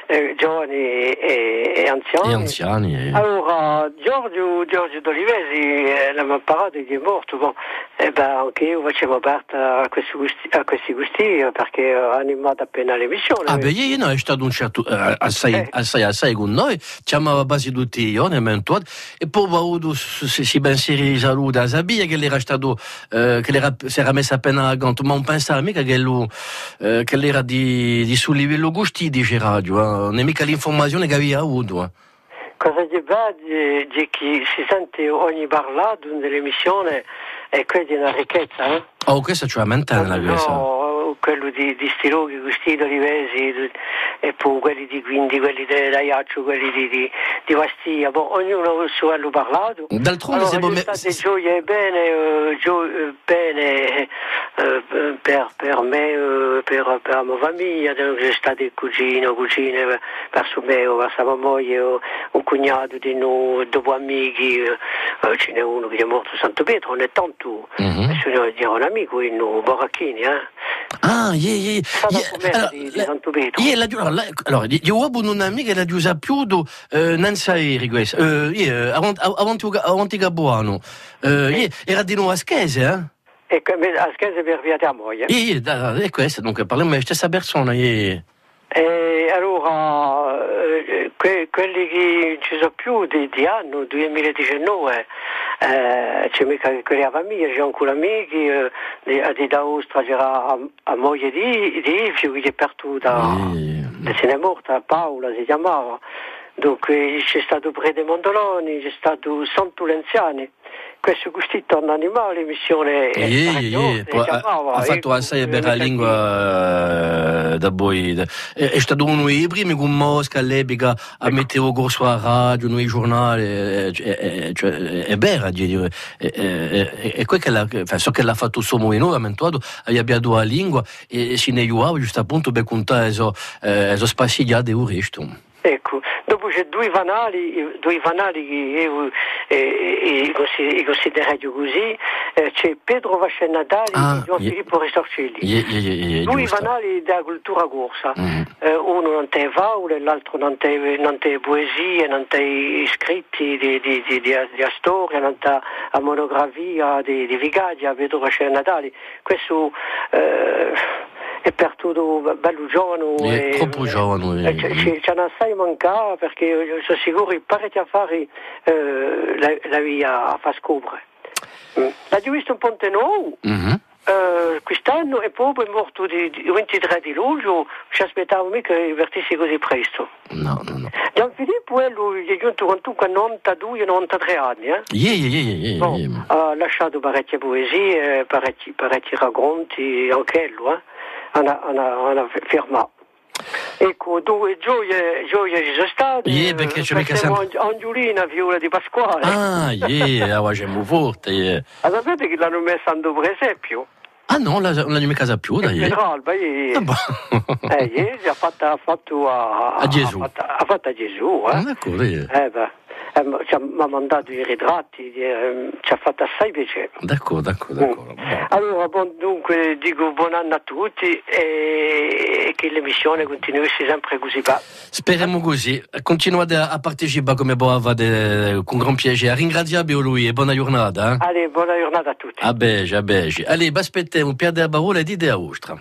J: eh, giovani e, e anziani.
B: E anziani. Eh.
J: Allora, Giorgio, Giorgio D'Olivesi, eh, l'abbiamo parlato, è morto, bon, eh, ben, anche io facevo parte a questi gusti, a questi gusti perché ho animato appena l'emissione.
B: Ah, beh, io no, è stato un certo, eh, assai, eh. assai, assai con noi, chiamava quasi tutti io, ne mentuato, e poi ho avuto, se si pensi saluta a Sabia, che era stato, eh, che era, si era messo appena a ganto, ma non pensava mica che lui, eh, che era di, di sul livello gusti di radio, eh. Non è mica l'informazione che aveva avuto. Eh.
J: Cosa gli va di, di chi si sente ogni parlato dell'emissione e quella di una ricchezza, eh?
B: Oh, questa ci va mentare la questa.
J: No, quello di, di sti loghi, questi d'Olivesi, e poi quelli di Quindi, quelli di Raiaccio, quelli di, di, di Vastiglia, bon, ognuno ha il suo quello parlato.
B: D'altronde
J: allora,
B: siamo
J: state gioie bene, uh, gio- bene uh, per, per me, uh, per, per la mia famiglia, sono stati cugino, cugine, verso me, verso mia moglie, uh, un cognato di noi, dopo amici, uh, ce n'è uno che è morto a Santo Pietro, non è tanto, mm-hmm. Sono dire un amico in noi, Baracchini, eh.
B: Ah, yeah, yeah.
J: yeah. Allora, di, di Santo Pietro.
B: Yeah, la, allora, allora, io ho avuto un'amica che la giusa più do, eh, non sai questo, eh, yeah, avanti Gabuano, eh, yeah, era di nuovo a Schese, eh?
J: E a Schese per via tua moglie.
B: Yeah, yeah, è questo, dunque parliamo della stessa persona, yeah.
J: E allora, eh, que, quelli che ci sono più di, di anno, duemiladiciannove, eh, c'è mica quella famiglia, c'è ancora amici, eh, di, di D'Austra c'era a, a moglie di, di Ivio che è perduta, yeah. Se n'è morta, Paola si chiamava, dunque c'è stato Prede Mondoloni, c'è stato Santo Lenziani. Questo gustito un animale, missione
B: yeah, yeah. Poi, ha, ha fatto assai per la lingua uh, da voi. È, è stato uno dei primi con Mosca all'epoca a mettere corso a radio, nei giornali, è, è, cioè, è vera, dire. E quello che l'ha, cioè, so che l'ha fatto il suo movimento, ha mentuato, ha abbiato la lingua e si ne aiutava giusto appunto per contare so, eh, so spassigliate il resto.
J: Ecco, dopo c'è due fanali, due fanali che io eh, eh, considero così, eh, c'è Pedro Vascenatali ah, e Gian yeah. Filippo Ristorcelli.
B: Yeah, yeah, yeah, yeah,
J: due fanali della cultura corsa, mm. eh, uno non té faule, l'altro non té, non té poesie, non té scritti di, di, di, di, di storia, non té a monografia di, di Vigadia, Pedro Vascenatali. Questo eh, è per tutto bello giovane.
B: È e, troppo giovane.
J: E, e, c'è una assai mancata perché io sono sicuro che parecchi affari eh, la, la via a far scoprire. Mm. L'ho visto un Ponte Nuovo mm-hmm. eh, quest'anno e poi è morto il ventitré di luglio, ci aspettavo mica che vertisse così presto.
B: No, no, no.
J: Gian Filippo è lui, è giunto a novantadue novantatré anni. Eh?
B: Yeah, yeah, yeah, yeah,
J: bon,
B: yeah.
J: Ha lasciato parecchie poesie, parecchi, parecchi racconti, anche lui. Eh? Hanno, hanno, hanno fermato. Ecco, due gioie, gioie ci sono state.
B: Yeah, perché c'è mica sempre...
J: Angiolina, Viola di Pasquale.
B: Ah, yeah, la facciamo forte. Yeah.
J: Ma sapete che l'hanno messa in dopo esempio?
B: Ah no, non l'hanno mica casa più, dai.
J: Pedro Alba, ieri. Ah, eh, ieri ha fatto, ha fatto a,
B: a Gesù.
J: Ha fatto, ha fatto a Gesù, eh.
B: Ah, ecco, yeah.
J: Eh, beh. Eh, ci ha, mi ha mandato i ritratti, eh, ci ha fatto assai piacere.
B: D'accordo, d'accordo, d'accordo.
J: Mm. Allora, bon, dunque, dico buon anno a tutti e che l'emissione continuasse sempre così. Va.
B: Speriamo così. Continuate a partecipare come boavate con gran piacere. Ringraziamo lui e buona giornata. Eh?
J: Allez, buona giornata a tutti.
B: A bege, a bege. Allez, aspettiamo, Pierre della Parola e d'Idea Ostra.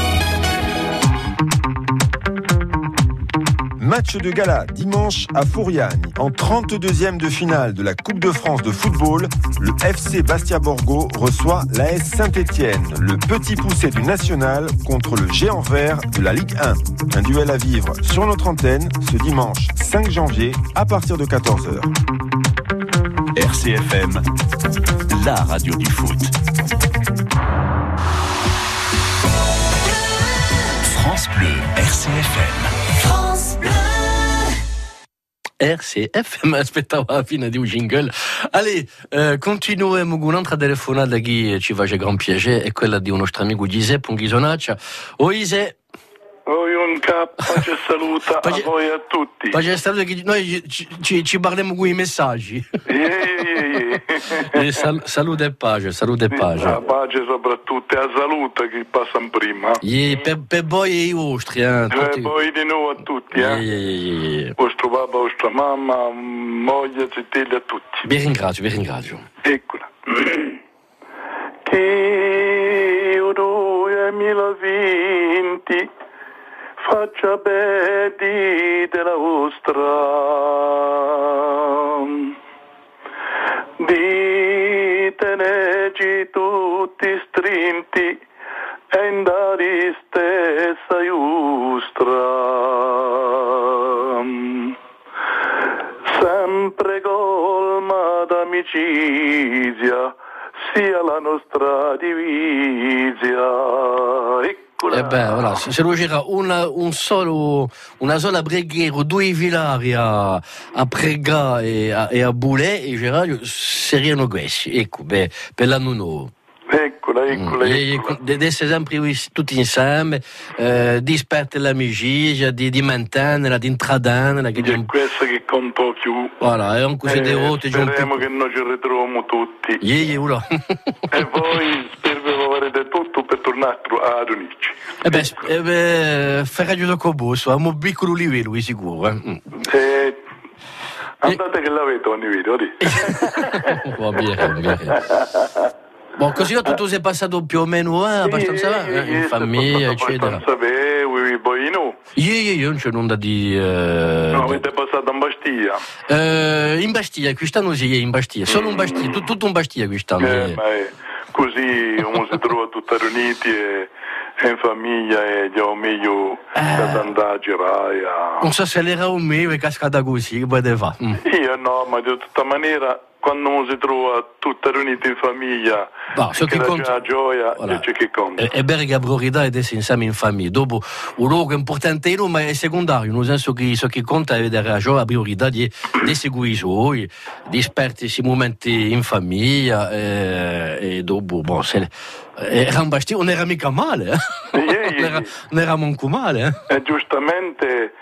K: Match de gala dimanche à Fouriani. En trente-deuxième de finale de la Coupe de France de football, le F C Bastia Borgo reçoit l'A S Saint-Étienne, le petit poussé du national contre le géant vert de la Ligue un. Un duel à vivre sur notre antenne ce dimanche cinq janvier à partir de quatorze heures.
A: R C F M, la radio du foot. France Bleu, R C F M. France Bleu.
B: R C F M, aspettavo la fine di un jingle. Allez, eh, continuiamo con un'altra telefonata che ci fa gran piacere, è quella di un nostro amico Giuseppe, un Ghisonaccia. O Ise...
I: Oi un cap, pace saluta a voi a tutti.
B: Pace saluta che noi ci, ci, ci parliamo con i messaggi.
I: Yeah, yeah, yeah.
B: E sal- salute e pace, salute e pace.
I: La pace soprattutto e la salute che passano prima.
B: E per, per voi e i vostri, eh, tutti...
I: E poi di nuovo a tutti, eh.
B: Yeah, yeah, yeah, yeah.
I: Vostro papà, vostra mamma, moglie, zitelli, a tutti.
B: Vi ringrazio, vi ringrazio.
I: Eccola. Che duemilaventi faccia bene della vostra, di tenerci tutti strinti e andare stessa giustra, sempre colma d'amicizia sia la nostra divisa. Eccola.
B: Eh beh, voilà, se se c'era una, un solo, una sola preghiera, due filari a, a pregare e a, e a bulè, e Gerardo saranno questi, ecco, beh, per l'anno nuovo.
I: Eccola, eccola,
B: E-
I: eccola.
B: e- di essere sempre tutti insieme, eh, di sperte l'amicizia, di, di mantenerla, di intradarla, che
I: È questo che conta più.
B: voilà, è un così di volte, c'è un
I: Speriamo
B: po'.
I: che noi ci ritroviamo tutti.
B: Yeah, yeah, voilà.
I: E voi spero che lo farete tutto per tornare ad unirci.
B: E beh, sp- eh beh, farà giusto con voi, a un piccolo livello, di sicuro. Eh. Mm.
I: Se... Andate che l'avete ogni video, di.
B: Va bene, va bene. Bon, così tutto si è passato più o meno eh, abbastanza eh, in famiglia, eccetera.
I: Sapevi, poi no.
B: Io, io, io non c'è nulla di... Eh,
I: No, avete passato in Bastia.
B: eh, in Bastia, quest'anno sì, in Bastia. Solo in Bastia, tu- tutto in Bastia quest'anno.
I: Eh,
B: eh.
I: ma è così uno si trova tutti riuniti e, e in famiglia e già meglio da andare a girare. A...
B: Non so se l'era un mio è cascata così, che potete fare? Mm.
I: Io no, ma di tutta maniera quando uno si trova tutti riuniti in famiglia,
B: No, so
I: che
B: che
I: la
B: conta-
I: gioia,
B: Voilà.
I: c'è che conta.
B: È, è vero che la priorità è essere insieme in famiglia. Dopo, un luogo importante, ma è secondario, nel senso che ciò che conta è vedere la priorità di, di seguire i suoi, di sperti momenti in famiglia, eh, e dopo, boh, se, eh, era un bastio, non era mica male, eh?
I: Yeah, yeah,
B: non, era,
I: yeah.
B: non era manco male. Eh?
I: E giustamente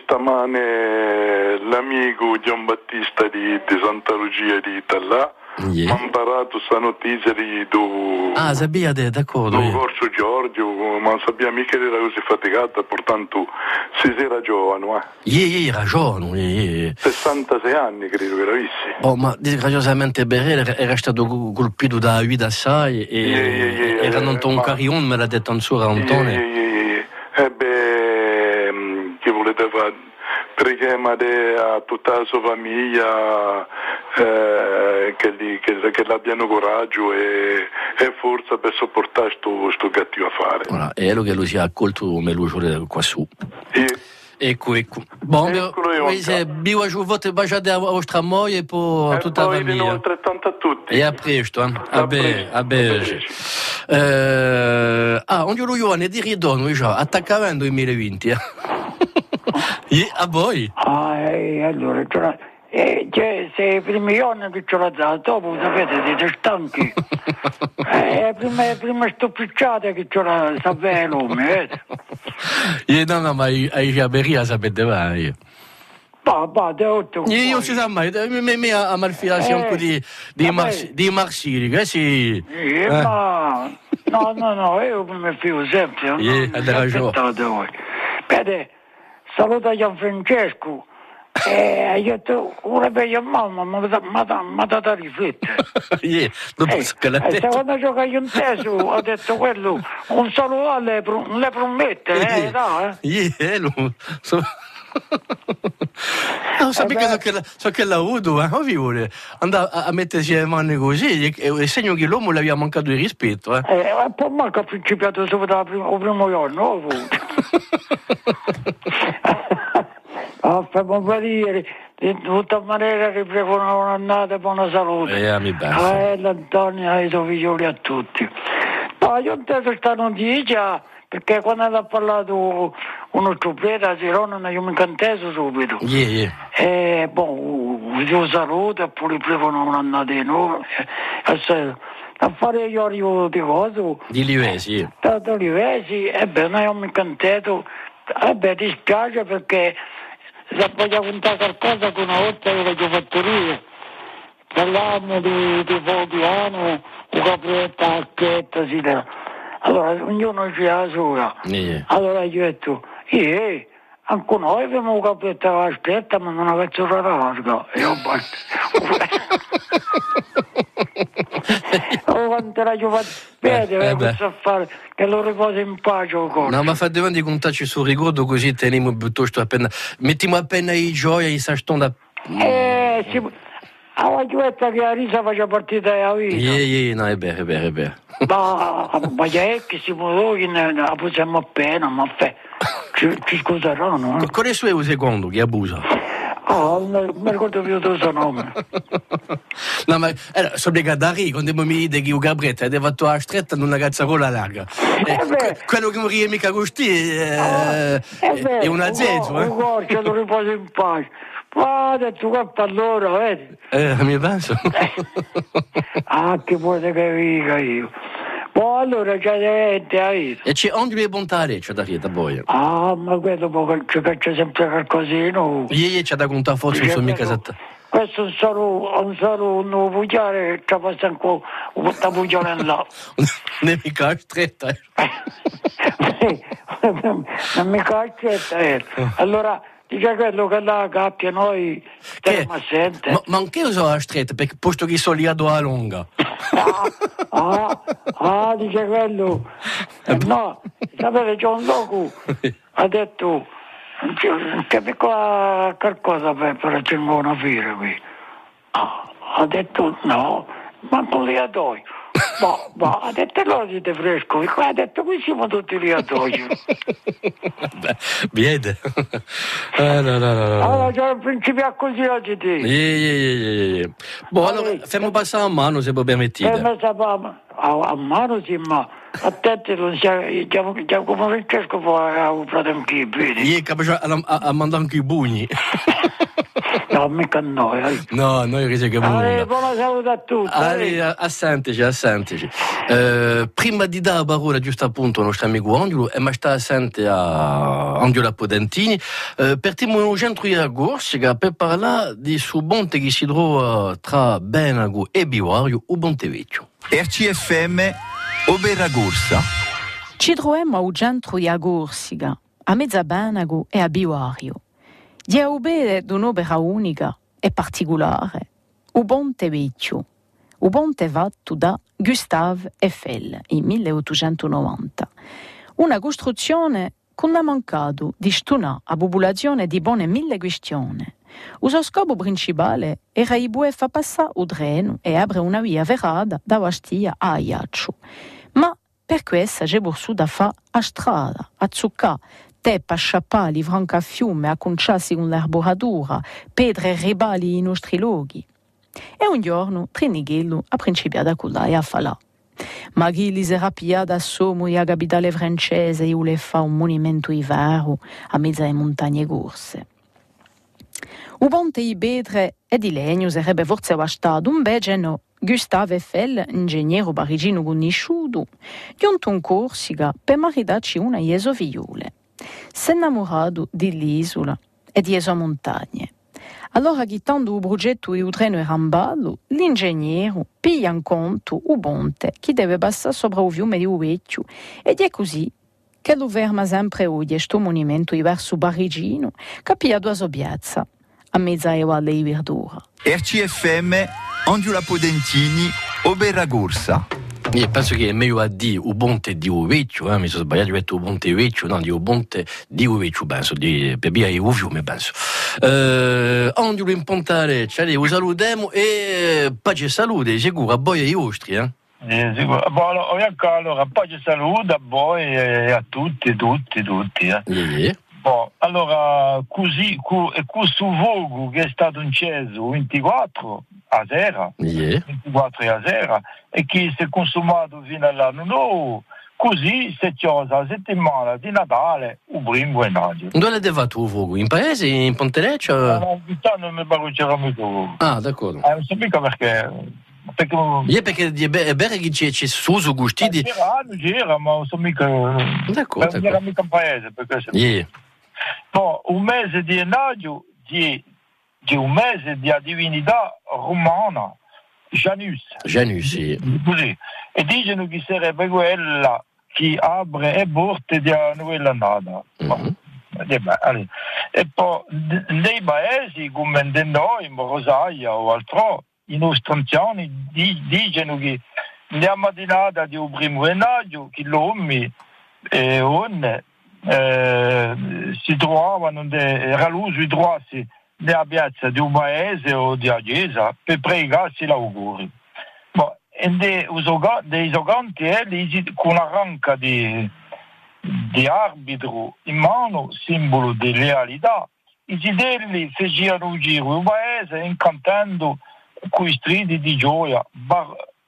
I: stamane l'amico Gian Battista di, di Santa Lucia di Itala mi
B: Yeah.
I: ha imparato questa notizia di do,
B: Ah, sapeva, d'accordo.
I: do
B: eh.
I: Corso Giorgio, ma non sapeva mica che era così faticata, portanto si era giovane, eh.
B: Yeah, yeah, era giovane. Yeah, yeah.
I: sessantasei anni credo che avessi.
B: Oh, ma disgraziosamente Berel era, era stato gu- colpito da vita assai e
I: Yeah, yeah, yeah,
B: era
I: yeah,
B: non un
I: ma-
B: carrion, me l'ha detto un suo Antone.
I: E, e, e, e beh, mh, che volete fare? Preghiamo a tutta la sua famiglia eh, che, li, che, che l'abbiano coraggio e, e forza per sopportare questo cattivo affare.
B: Voilà, è quello che lui si è accolto come luce qua su.
I: E,
B: Ecco, ecco. Bon,
I: Eccolo io,
B: voi se biwa giù vote baciate a vostra moglie e poi a
I: e
B: tutta la
I: poi di nuovo
B: famiglia.
I: altrettanto a tutti.
B: E a presto, eh. A
I: A
B: bene,
I: presto,
B: a bene.
I: a presto.
B: Eh, ah, oggi lo Ioane di ritorno, già, attaccamento duemilaventi. Eh. E a voi?
D: Ah, e allora, c'era, eh, cioè, se i primi giorni che ce l'ho dato, dopo sapete, siete stanchi. eh, prima, prima stupicciate che ce l'ho sapere l'uomo, vedete?
B: E no, no, ma ai Giaberia sapete mai.
D: Bah, bah, detto.
B: Io, io si sa mai, mi, mi, mi a malfilarsi
D: Eh,
B: un po' di, di,
D: vabbè.
B: marsi, di marsili, eh sì.
D: Eh, ma... No, no, no, io mi fido sempre. Non
B: Eh,
D: mi
B: hai ragione.
D: aspettate voi. Vede, saluta Gianfrancesco. E io ho detto, una bella mamma, mi ha dato a riflettere.
B: Yeah, dopo
D: Eh,
B: che l'ha
D: e
B: detto.
D: secondo ciò che io ho inteso, ho detto quello, un saluto le, pro- le promette, eh, no, eh?
B: Yeah, lo- so- non so
D: Eh
B: mica
D: beh.
B: so che, la- so che l'ha avuto, eh? Ovvio, vuole andare a, a mettersi le mani così, e, e, e segno che l'uomo le aveva mancato di rispetto, eh.
D: Eh, ma poi manco ha principiato subito al primo, al primo giorno, ho avuto. Ah, per morire, di tutta maniera vi prego una buona annata e buona salute.
B: Eh, mi bene.
D: A Ella, Antonio, ai tuoi figlioli, a tutti. No, io ho detto questa notizia perché quando ha parlato uno ciuppeta a Sirona, io mi incanteso subito.
B: Yeah, yeah.
D: E boh, io saluto e poi prego una buona annata di noi. A fare io arrivo di cosa?
B: Di Livesi.
D: Da Olivesi, ebbene io mi incantato. Eh beh, dispiace perché se voglio contare qualcosa che una volta io l'ho fatto io, dall'anno di, di Voldiano, un capretta a schietta, si dà. Allora, ognuno ci ha la sua.
B: Yeah.
D: Allora io ho detto, eh, anche noi abbiamo un capretta a schietta, ma non avete la larga. E io basta. Oh, quanto la giovane vede,
B: eh,
D: eh, questo affare, che lo riposa in pace o cosa.
B: No, ma fate avanti di contarci sul ricordo così teniamo piuttosto appena. Mettiamo appena i gioia e i saston da.
D: Eh, si... alla giovetta che la risa faccia partita della vita.
B: Yeah, yeah, no, è vero, è vero, è vero.
D: Ma, ma è che si può che la possiamo appena, ma fe, ci, ci scuseranno. Eh?
B: Qual è il suo secondo che abusa?
D: Ah, non mi ricordo più il suo nome.
B: No, ma eh, sono dei gadari, quando mi dite che il Gabretta è fatto la stretta in una cazzarola larga. Eh, que- quello che non riesce mica così eh,
D: ah, è,
B: è un azzeso, eh?
D: Un ce lo riposo in pace. Ma ha detto qua allora, vedi?
B: Eh, mi penso.
D: Ah, che vuoi che dica io. Poi allora c'è gente a
B: e c'è ogni due bontare c'è da da boia.
D: Ah, ma quello poi c'è, c'è sempre qualcosino.
B: Ieri c'è da contare forse non so mica esatta.
D: Questo è un solo un solo un pugliare che passa ancora un pugliare là.
B: Non è mica stretta.
D: Non mi stretta. Eh. Allora dice quello che la gappia noi stiamo assente.
B: Ma, ma anche io sono la stretta perché posto che sono lì a doa lunga.
D: Ah, ah, ah, dice quello. Eh, no, sapete c'è un loco ha detto che piccola qualcosa per, per c'è una fiera qui. Ah, ha detto no, ma non li adoi. Ma, ma ha detto loro siete fresco, qua ha detto qui siamo tutti lì a doglio.
B: Vede. Eh, no, no, no, no.
D: Allora c'è il principio così oggi ti.
B: Yeah, yeah, yeah, yeah. Boh, allora facciamo passare a mano se dobbiamo mettere.
D: A, a mano sì, ma attenti, non sia, chiamo, chiamo come Francesco poi a un fratello che vedi.
B: Ieri capisci a, a, a mandare anche i bugni.
D: No, mica noi. Eh.
B: No, noi che siamo
D: allora, buona salute a tutti.
B: Allora, assentici, assentici. Eh, prima di dare la parola giusto appunto al nostro amico Angelo, e ma sta assente a Angelo Podentini, eh, partiamo in centro di Gorsica per parlare di su ponte che si trova tra Benago e Bivario, o Ponte Vecchio.
A: R C F M Oberragorsa.
L: Ci troviamo al centro di Gorsica, a mezza Benago e a Bivario. Di ubere d'un'opera unica e particolare, il Ponte Vecchio, il ponte fatto da Gustave Eiffel nel milleottocentonovanta. Una costruzione che non ha mancato di stunare la popolazione di buone mille questioni. Il suo scopo principale era di far passare il treno e aprire una via ferrata da Bastia a Ajaccio. Ma per questo c'è borso da fare a strada, a zuccare, teppa, sciappali, franca a fiume, a conciarsi con l'arburatura, pedre e ribali i nostri luoghi. E un giorno Trinighello ha principiato a cullare a falà. Ma chi li si rapia da Somo e a capitale francese e vuole fare un monumento vero a mezzo alle montagne corse. Il ponte di pedre e di legno sarebbe forse bastato, invece no. Gustave Eiffel, ingegnere parigino conosciuto, giunto in Corsica per maridarci una di sue figliole. Si è innamorato dell'isola e di sue montagne. Allora, chittando il progetto e il treno era in ballo, l'ingegnere piglia in conto il ponte che deve passare sopra il fiume di Vecchio ed è così che lo ferma sempre oggi questo monumento verso Parigino che piglia due sue piazza a mezzo alle valle di verdura.
A: R C F M Angelo Podentini Oberragorsa.
B: Io penso che è meglio a dire il ponte di Vecchio, eh? Mi sono sbagliato, ho detto il ponte Vecchio, no, di il ponte di Vecchio, penso, di, per via il fiume, penso. Eh, Angelo in Pontare, vi salutiamo e pace e salute, sicuro, a voi e ai vostri, eh?
M: Eh, sicuro. Allora, allora, pace e salute a voi e a tutti, tutti, tutti, eh?
B: Yeah.
M: Bon, allora, così, cu, questo fuoco che è stato inceso ventiquattro a sera,
B: yeah.
M: ventiquattro a sera, e che si è consumato fino all'anno nuovo, così se c'è la settimana di Natale, un primo gennaio.
B: Dove l'avete fatto il fuoco? In paese, in Pontereccia?
M: No, in realtà non mi pare che c'era mica fuoco.
B: Ah, d'accordo.
M: Eh, non so mica perché... Perché,
B: yeah, perché è vero che c'è, c'è suso gusti di...
M: C'era, non c'era, ma non so mica...
B: D'accordo,
M: non era mica in paese, perché...
B: Yeah.
M: No, un mese di gennaio di, di un mese di divinità romana Janus.
B: Janus, sì.
M: Così. E dicono che sarebbe quella che apre e porta di una nuova annata. Mm-hmm. E poi nei paesi come noi, in Rosaia o altro, i nostri anziani dicono che la mattinata di un primo gennaio che l'uomo e donne eh, si trovavano, era l'uso di trovarsi nella piazza di un paese o di una chiesa per pregarsi l'auguri. Ma dei isoganti con una ranca di, di arbitro in mano, simbolo di lealità, i fedeli facevano giro un paese incantando con i stridi di gioia, bar,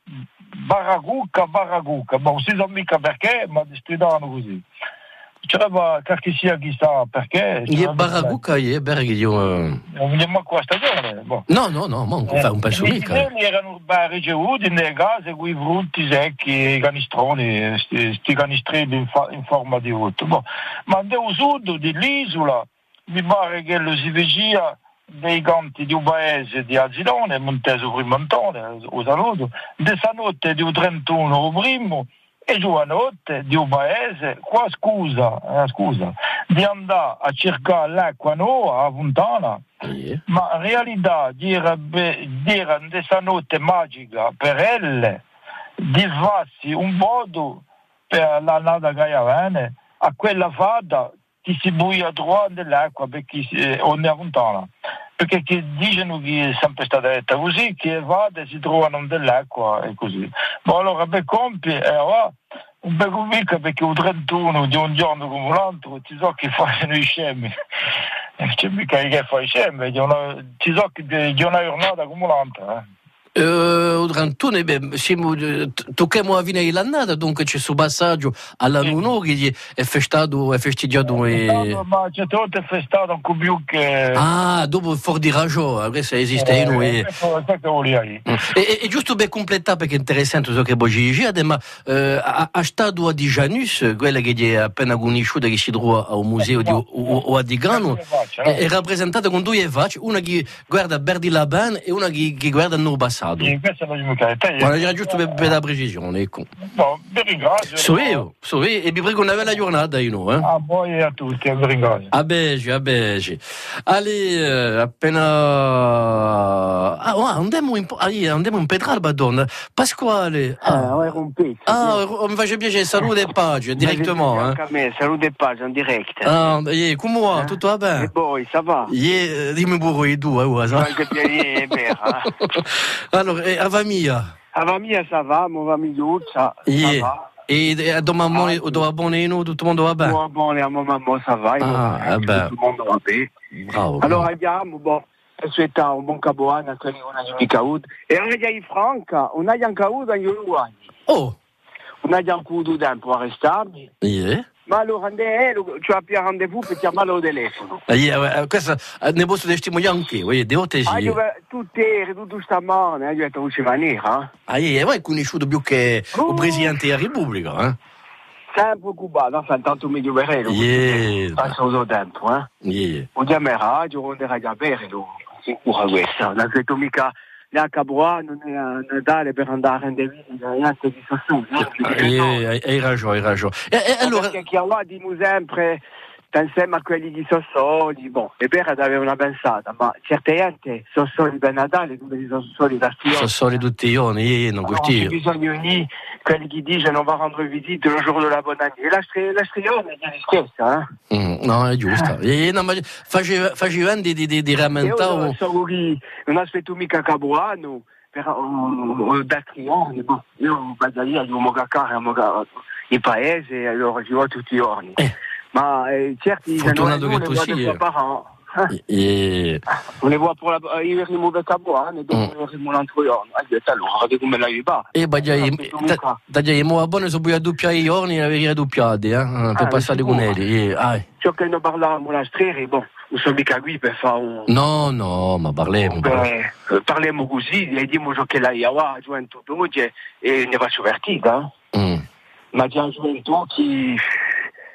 M: baragucca, baragucca, ma non si sa mica perché, ma stridavano così. C'era che sia chissà perché.
B: Il baragucca, il berghio.
M: Non mi manco la stagione. Boh.
B: No, no, no, manco fa un pezzo mica.
M: I fedeli erano ricevuti nelle case con i frutti secchi, i canistroni, questi canistrini in, fa, in forma di otto. Boh. Ma nel sud dell'isola mi pare che lo si faceva dei canti di un paese di Azilone, Monteso Primantone, o saluto, di notte di un trentuno o primo, e giù a notte di un paese, qua scusa, eh, scusa, di andare a cercare l'acqua nuova a Fontana, yeah. Ma in realtà dire, dire in questa notte magica per elle, di farsi un modo per la nada Gaiavene, a quella fata che si buia trovare dell'acqua perché eh, ogni a Fontana. Perché che dicono che è sempre stata detta così, che vada si trovano dell'acqua e così. Ma allora per compi, eh, va, un bel mica perché un trentuno di un giorno come l'altro, ci so che fanno i scemi. C'è mica che fa i scemi, ci so che di una giornata come l'altra. Eh.
B: Uh, trentuno, beh, siamo, tocchiamo a fine dell'annata, dunque c'è su passaggio alla Nuno che è festato, è festeggiato. E...
M: Ma c'è tutto è festato anche più che.
B: Ah, dopo fuori di ragione, questo esiste eh, noi. E... E, e giusto per completare, perché è interessante ciò che voi dicete, ma eh, a, a statua di Janus, quella che è appena conosciuta, che si trova al museo di o, o a Digrano, è, è rappresentata con due facce, una che guarda Berdi Laban e una che, che guarda il nuovo passato.
M: Sì, questa è la giocata.
B: Ma era giusto per, per la precisione, ecco.
M: No, vi ringrazio.
B: So io, so io, e vi prego una bella giornata, io, no, eh?
M: A voi e a tutti, vi ringrazio.
B: A bege, a bege. Allez, appena... Ah, oh, andiamo in, ah, andiamo in Petralba, donna. Pasquale.
N: Ah, ah, un pezzo.
B: Ah, mi face piacere, salute e pace, direttement.
N: Anche a me, salute e pace, in direct.
B: Ah, yeah, come va? Tutto va bene?
N: E poi, ça va?
B: Yeah, dimmi pure i due, eh, ça.
N: Anche piacere, è vero,
B: allora, eh, a famiglia?
N: A famiglia ça va, ma famiglia
B: yeah. E a domani ah, do abonino, tutto il mondo va bene?
N: Do abonino, a mamma ça va,
B: ah,
N: tutto il mondo va bene.
B: Bravo.
N: Allora abbiamo, bon, aspetta, un buon capoanno a quelli che non hanno mica avuto. E anche in Franca, non hanno anche avuto in Uruguay.
B: Oh!
N: Non hanno anche avuto tempo a restare.
B: Yeah.
N: Ma allora, tu hai più rendezvous per chiamare al telefono.
B: Yeah, questo ne posso testimoniare anche io, devo te
N: ah, tu eri tutto stamattina, io ho detto che venire.
B: Ah, yeah, ma hai conosciuto più che uh. il Presidente della Repubblica, eh?
N: Sempre cubano, enfin, tanto meglio per lui.
B: Yeah.
N: Passa il tempo, eh?
B: Yeah.
N: Un chiamerà, io andrò a bere, sicuro questa. Non ho detto mica... La Cabroa non è Natale per andare in devise di Sassuolo.
B: Hai ragione, hai ragione. E, e allora...
N: Perché chi ha diciamo sempre, insieme a quelli di Sassoli, bon, è vero aveva una pensata, ma certe gente Sassoli per Natale, come di Sassoli da Stione.
B: Sassoli tutti i giorni, non
N: così. Bisogna unire quelli che dicono on va rendre visite le jour de la bonne année. E la Strione è stessa, eh?
B: Mm, no, è giusta. E, no, ma faceva, faceva di, di, di, di rammentare...
N: Io so che non aspetto mica Cabuano per da Strione, ma io vado lì a Mogacare, i paesi, e allora ci vado tutti i giorni. Eh. Ma eh, certi
B: fortunato che tu sia.
N: Eh. On les voit pour la i verremo da Cabuano e dopo verremo l'altro giorno. Allora, vedi come la va.
B: E da già mo buono so poi a doppiare i giorni e avere doppiati, eh, per passare con lei.
N: Ciò che noi parlavamo la strere, bon, non so mica qui per fare un...
B: No, no, ma parliamo.
N: Beh, parliamo così, e diciamo ciò che lei ha giunto oggi e ne faccio partita.
B: Mm.
N: Ma già giunto chi...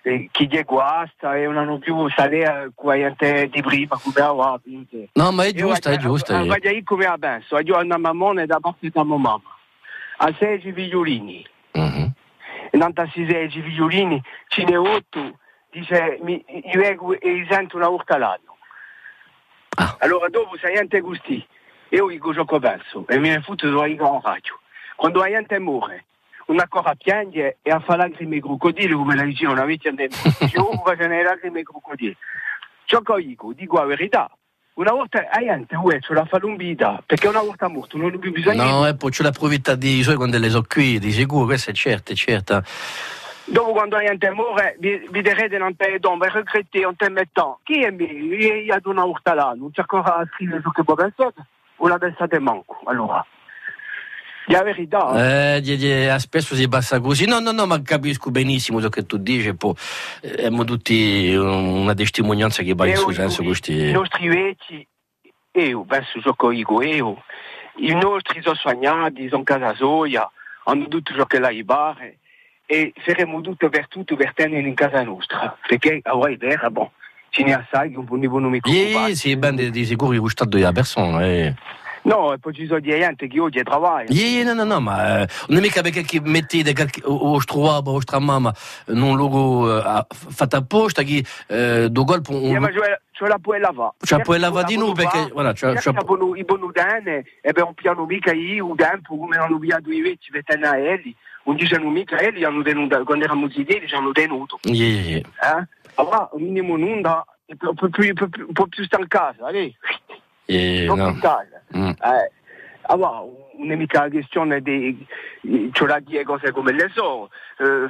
N: E chi gli guasta e non hanno più sale quante di prima come aveva.
B: No, ma è giusto, è giusto.
N: Ma io come ha penso, io ho una mamma da parte da mia mamma. A sei figliolini.
B: Mm-hmm.
N: E non da sei figliolini, ce ne otto, dice, mi, io ego e sento una volta l'anno.
B: Ah.
N: Allora dopo sai niente gusti. Io dico gioco penso e mi è fottuto in radio. Quando la gente muore, una cosa piange e a fare lacrime crocodili come la dicevo una vecchia anni. Io faccio le lacrime crocodili. Ciò che dico, dico la verità. Una volta la gente uè, ce la fa l'umbida, perché una volta morto non ho più bisogno.
B: No, e poi c'è la provita di suoi quando le so qui, di sicuro, questo è certo, è certo.
N: Dopo quando la gente muore, vi, vi direte non te d'ombre, regrettez en te mettant. Chi è meglio? Il y a una volta là, non c'è ancora a scrivere ciò che può pensare, o la pensate manco, allora. La verità.
B: Eh, di, di, spesso si passa così. No, no, no, ma capisco benissimo ciò che tu dici. Poi eh, abbiamo tutti una testimonianza che va in suo senso. Questi...
N: I nostri vecchi, io penso ciò che dico, io, i nostri sono sognati, sono casa soia, hanno tutto ciò che là i bar e faremo tutto per tutto per tenere in casa nostra. Perché ora è vero, bon, ce ne assai che un po' di buon nome.
B: Sì, sì, ben di sicuro che gustato della persona. Eh.
N: No, e poi ci sono gente che oggi lavora.
B: Sì, no, no, no, ma eh, non è mica perché chi mettete o strovava o stramama in un luogo eh, fatto apposta che eh, do colpo un...
N: Sì, ma ce la puoi lavare.
B: Ce la puoi lavare di noi perché... Voilà,
N: c'è i bonudane e per un piano mica io, un tempo come hanno via due vecchi per tenere elli, non dicevano mica elli, hanno tenuto, quando eravamo zideli ci hanno tenuto.
B: Sì, sì, sì.
N: Eh? Allora, un minimo non da, un po' più, un po' più stancato, allora.
B: Eh, no.
N: Mm. Eh, allora, non è mica la questione di cioè la dire cose come le so. Eh,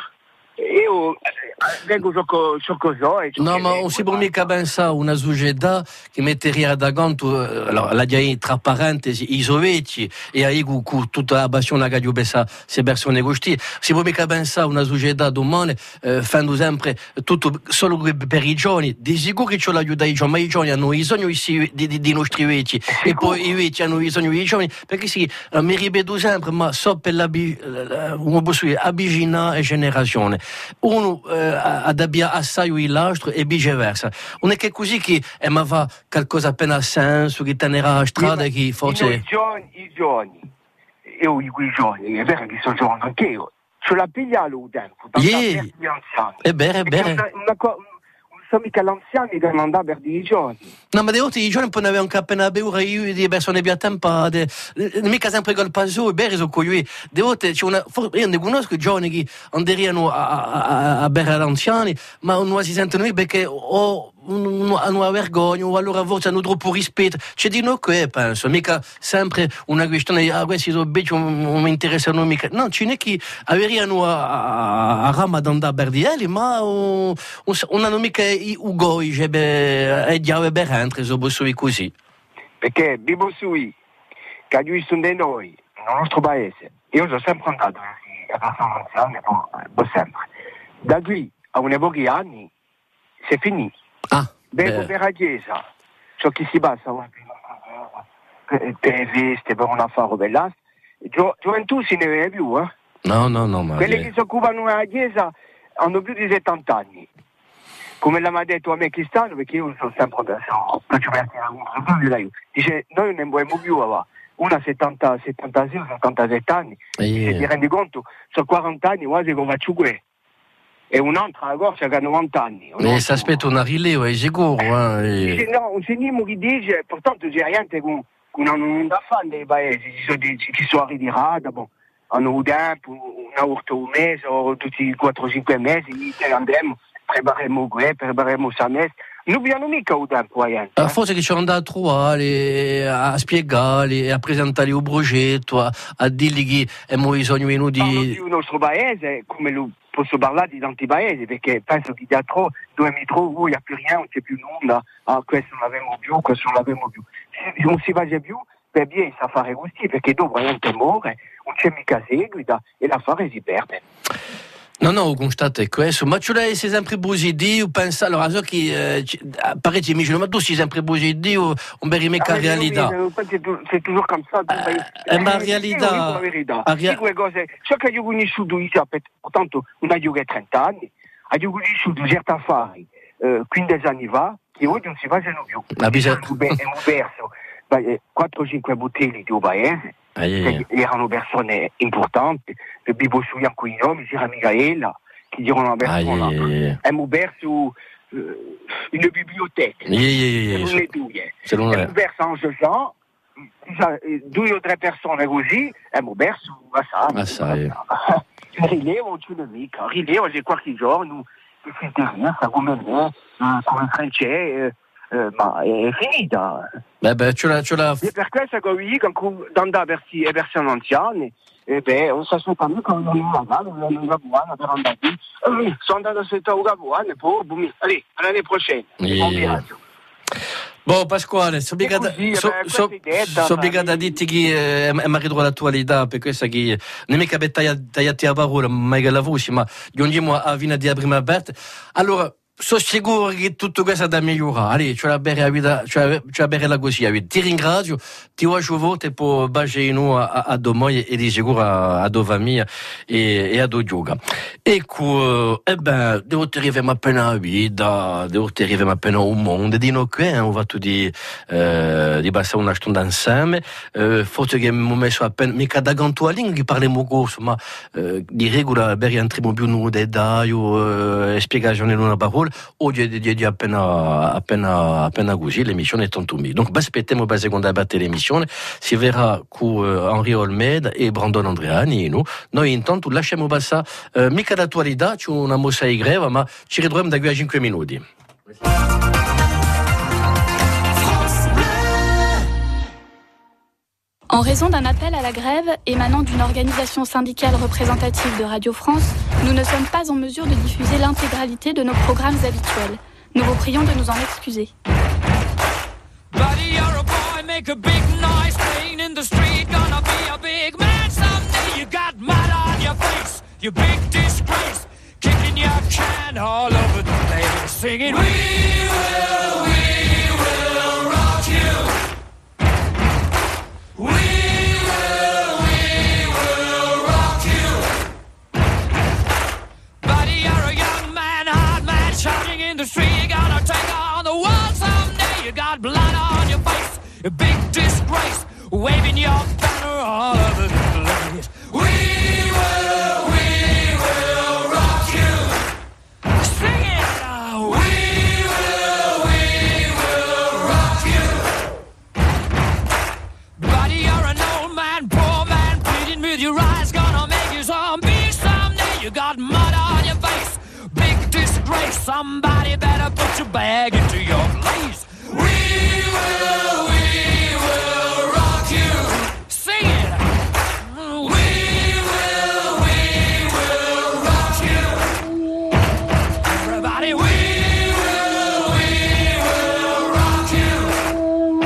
N: io vengo ciò che so.
B: No, ma non si può mica pensare a una società che metteria da conto allora, la diai tra parentesi i sovietici e aí con tutta la passione che abbiamo se persone così. Si può mica pensare a una società domani eh, fanno sempre tutto solo per i giovani. Di sicuro che ce l'aiuta i giovani, ma i giovani hanno bisogno di, di, di nostri vecchi e poi i vecchi hanno bisogno dei giovani perché sì, mi ripeto sempre, ma so per la avvicinare generazione. Uno eh, ad abbia assai l'altro e viceversa. Non è che così che eh, ma fa qualcosa appena a senso, che tenerà la strada,
N: sì,
B: che forse...
N: I giovani, i giovani, io dico i giovani, è vero che sono giovani anche io, ce la piglialo un tempo,
B: yeah.
N: Gli anziani.
B: È vero, è vero.
N: Una, una co- sono mica l'anziano che non andava per i giovani.
B: No, ma devo dire, i giovani poi ne avevano appena bevuto, io di persone più attempate, mica sempre colpa sua, bere sono coglioni. Devo dire, c'è una, io ne conosco i giovani che andrebbero a, a, a bere all'anziani, ma non si sentono mica perché o hanno una vergogna o allora a volte hanno troppo rispetto. C'è di noi che penso, mica sempre una questione di ah, questi sono becci, non mi interessano mica. No, ce n'è chi avrebbero a, a, a rama d'andare a berdielli, ma non hanno mica i ugoi, e diavolo per rentre, sono così.
N: Perché vivo sui, che io sono di noi, nel nostro paese, io sono sempre andato a casa anziana, sempre. Da qui a un pochi anni, si è finito.
B: Ah,
N: vengo per la chiesa, ciò che si passa per feste, per un affare bell'asta, Gio- gioventù si ne vede più, eh?
B: No, no, no, ma...
N: Quelli che si occupano della chiesa hanno più di settanta anni. Come l'ha detto a me Cristano, perché io sono sempre adesso, faccio parte della dice, noi non vogliamo più avere una settanta, settantasei o settantasette anni, yeah. Se ti rendi conto, sono quaranta anni quasi come faccio qui. E un'altra ancora che ha novanta anni.
B: E si aspetta una rileva, è sicuro. Eh?
N: E... No, un signimo che dice, portanto c'è gente che non hanno da fare nei paesi, che sono ritirati, bon, hanno un tempo, una volta un mese, o tutti i quattro cinque mesi, andremo, prepariamo qui, prepariamo sa mese. Non abbiamo mica un tempo a gente.
B: Eh? Forse che ci andare a trovare, a spiegare, a presentare un progetto, a, a dirgli che abbiamo bisogno di...
N: Parlo di un nostro paese, come lo posso parlare di tanti paesi, perché penso che da troppo, due mi trovo, il n'y a più niente, non c'è più nulla, ah, questo non l'avevamo più, questo non l'avevamo più. Se non si va più, per bien sa fare così, perché dopo la gente muore, non c'è mica seguita e l'affare si perde.
B: No, no, ho constato questo, ma tu sei sempre positivo, pensa, allora, so che eh, parecchi mi dicono, ma tu sei sempre positivo, non vedi mica la realtà.
N: Sei toujours comme ça.
B: Eh, ma la realtà...
N: Dico le cose, ciò che io ho conosciuto, tanto non ho io trenta anni, a di su di certi affari, eh, quindici anni fa, che oggi non si facciano più.
B: Ah, bisogna...
N: Abbiamo perso quattro o cinque bottiglie di un paese,
B: ah, yeah, yeah.
N: erano persone importanti, per Bibo su anche i nomi, c'era Michaela, che erano una persona.
B: Ah, yeah, yeah, yeah.
N: Abbiamo perso uh, une biblioteca,
B: yeah, yeah, yeah,
N: non
B: yeah.
N: le due.
B: Se non
N: abbiamo perso un Jean, due o tre persone così, abbiamo perso assai.
B: Assai.
N: Rilevo, tu ne mica, rilevo, c'è qualche giorno, che si interessa come me, come francese, eh, ma è finita.
B: Beh, beh, ce l'ha, ce l'ha...
N: E per questo che io, quando andavo verso le persone anziane, e beh, on s'aspetta mica che non una gare, non una buona per andare lì. Eh, sono andato a aspettare una buona, e poi, boom, allez, all'anno prochaine, buon viaggio.
B: Bon, Pasquale, sono obbligata so, so, so a dirti che è mi ridro l'attualità, per questo che non è che tagliati a parola, ma che la voce, ma gli andiamo a venire di prima aperta. Allora, sono sicuro che tutto questo è da migliorare. Allora, ce la bere la vita, ce la bere la così. Ti ringrazio, ti faccio voto per baciare noi a, a domani e di sicuro a, a dove mia e, e a do yoga. Ecco, eh ben, devo ti arrivare appena a vita, devo ti arrivare appena un mondo. Di noi qui, on va tutti eh, di passare una stonda insieme. Eh, forse che mi ho messo appena, mica da ganto a lingua che parliamo corso, ma eh, di regola, bere entriamo più noi dai dai, eh, spiegazione in una parola. Oggi è appena, appena, appena così, l'emissione è tanto mia. Donc, aspettiamo per la seconda parte dell'emissione, si verrà con uh, Henri Olmed e Brandon Andreani e noi. Noi intanto lasciamo passare, uh, mica d'attualità, c'è una mossa di greve, ma ci ritroviamo da qui a cinque minuti.
O: En raison d'un appel à la grève émanant d'une organisation syndicale représentative de Radio France, nous ne sommes pas en mesure de diffuser l'intégralité de nos programmes habituels. Nous vous prions de nous en excuser.
P: Buddy, you're a boy, make a big noise, playing in the street, gonna be a big man someday. You got mud on your face, you big disgrace, kicking your can all over the place, singing, we will, we will rock you. We will, we will rock you. Buddy, you're a young man, hard man, shouting in the street. You're gonna take on the world someday. You got blood on your face, a big disgrace, waving your banner all over the place. We will, we will rock you. Sing it now. We will, we will rock you. Buddy, you're an old man, poor man, pleading with your eyes, gonna make you zombie someday. You got mud on your face, big disgrace. Somebody better put your bag into your place. We will, we will rock you. Sing it. We will, we will rock you. Everybody, we will, we will rock you.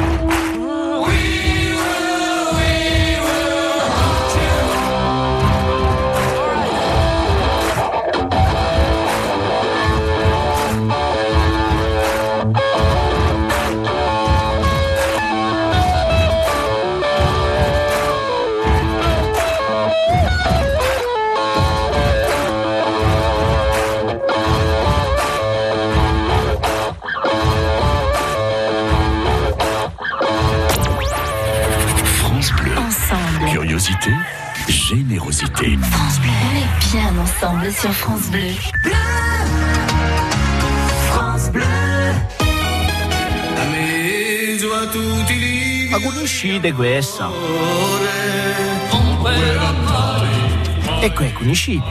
P: We will, we will rock
Q: France Bleu. Ensemble. Curiosité, générosité.
R: France Bleu. On est bien ensemble sur France Bleu. Bleu. France Bleu.
S: Ma conoscete questa? Ecco, è conoscete.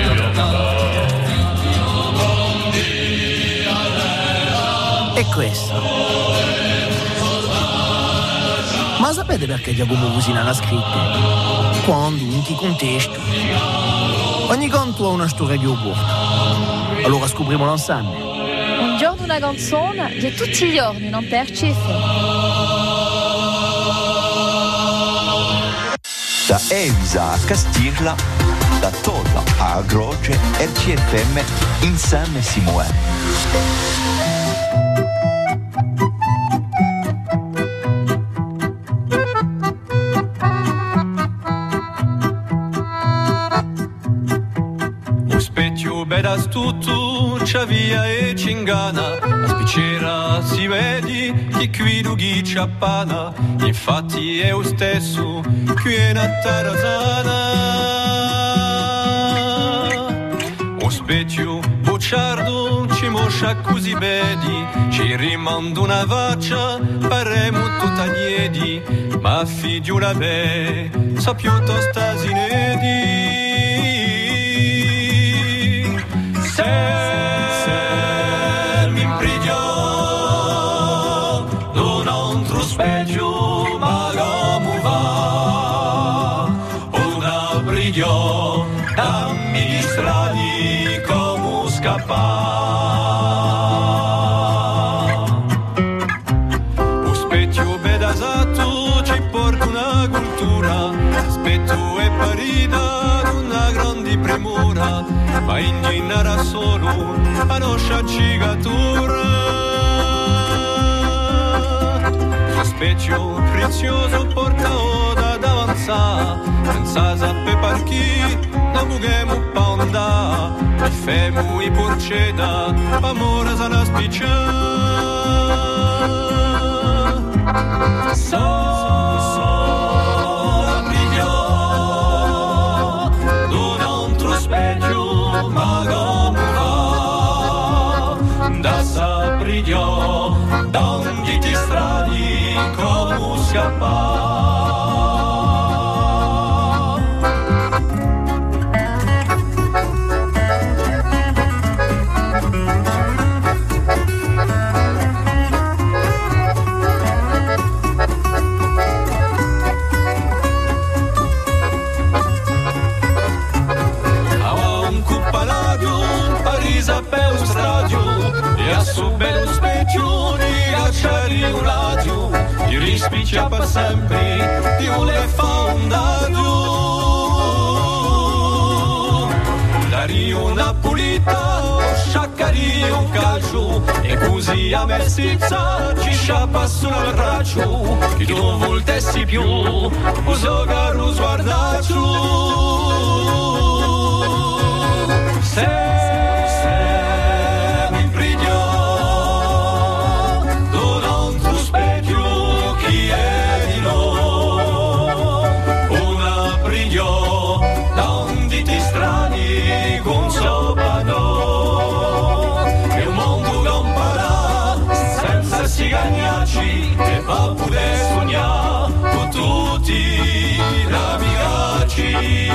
S: E questa? Ma sapete perché Giacomo Cusina l'ha scritta? Quando, in che contesto? Ogni canto ha una storia che porta. Allora scopriamolo insieme.
T: Un giorno una canzone di tutti i giorni, non per C F M.
A: Da Evisa a Castiglia, da Tolla a Croce, R C F M insieme si muove.
U: vedas tutto, c'ha via e cingana, a spiccera si vedi, chi qui dughi ciappana, infatti è lo stesso, qui è una tarazana. Un specchio bocciardo ci moscia così vedi, ci rimanda una vaccia, paremo tutta diedi, ma figliula be, sa piuttosto asinedi. Sermi in prigione, non altro specchio, ma come va? Una prigione, dammi gli strani, come scappare. Un specchio bedasato ci porta una cultura, aspetto e parida d'una grande premura, ma inginara solo a nostra cigatura. Lo specchio prezioso porta da d'avanzare, senza saper per chi, non bughemo pa onda, e femo i porceda, amore sa la spiccia. So ma come va? Da sapriglio, da ogni ti stradi, come scappare. Sapeu stradio e a su bello specchio di gacciari un radio di rispiccia per sempre di un le fondadio dari una pulita sciaccari un calcio e così a mestizza ci sciappa sul braccio che tu non voltessi più uso garro sguardaccio se e va pure sognare con tutti gli amici.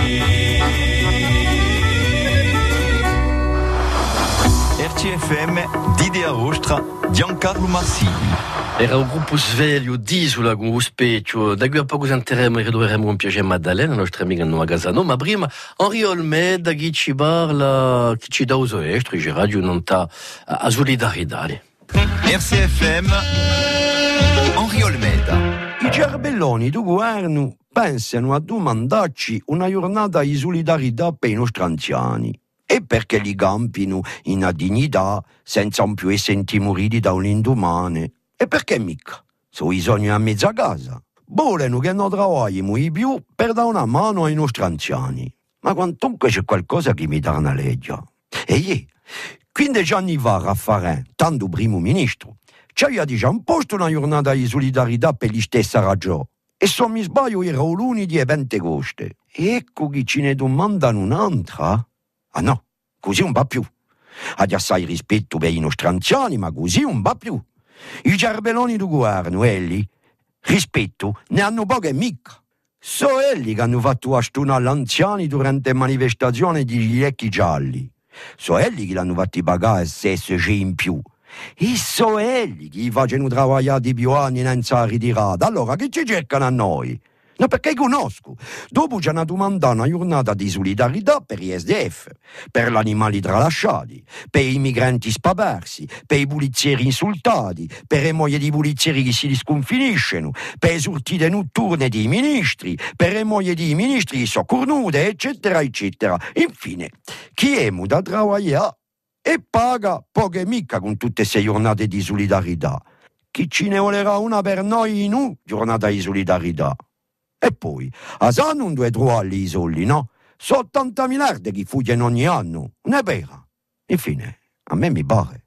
A: R C F M d'Idea Ostra, Giancarlo Massini.
B: Era un gruppo sveglio d'Isola con lo specchio, da qui a poco sentiremo e ritroveremo con piacere Maddalena, nostra amica a Casano, ma prima Henri Olmeda che ci parla, che ci dà uso estro, che radio non sta a solidarietà.
A: R C F M Henri Olmeda.
V: I cervelloni del governo pensano a domandarci una giornata di solidarietà per i nostri anziani e perché li campino in dignità senza più essere moriti da un indomane e perché mica sono i sogni a mezza casa vogliono che non lavoriamo di più per dare una mano ai nostri anziani, ma quantunque c'è qualcosa che mi dà una legge e io quindici anni fa Raffarin, tanto primo ministro, ci aveva già imposto una giornata di solidarietà per gli stessa ragione. E se non mi sbaglio era lunedì e Pentecoste. E ecco che ce ne domandano un'altra. Ah no, così non va più. Ha assai rispetto per i nostri anziani, ma così non va più. I cervelloni del governo, elli, rispetto, ne hanno poche mica. So elli che hanno fatto astunare gli anziani durante le manifestazioni di Gilecchi Gialli. So elli che l'hanno fatti pagare S S C in più. E so elli che gli facciano lavorare di più anni senza ritirata. Allora che ci cercano a noi? No, perché conosco. Dopo ci hanno domandato una giornata di solidarietà per i S D F, per gli animali tralasciati, per i migranti spapersi, per i pulizieri insultati, per le mogli di pulizieri che si sconfiniscono, per le sortite notturne dei ministri, per le mogli dei ministri che sono cornute, eccetera, eccetera. Infine, chi è da lavorare e paga poche mica con tutte queste giornate di solidarietà. Chi ce ne volerà una per noi in una giornata di solidarietà? E poi, a Sa non deve trovare i soldi, no? Sono ottanta miliardi che fuggono ogni anno, non è vero? Infine, a me mi pare.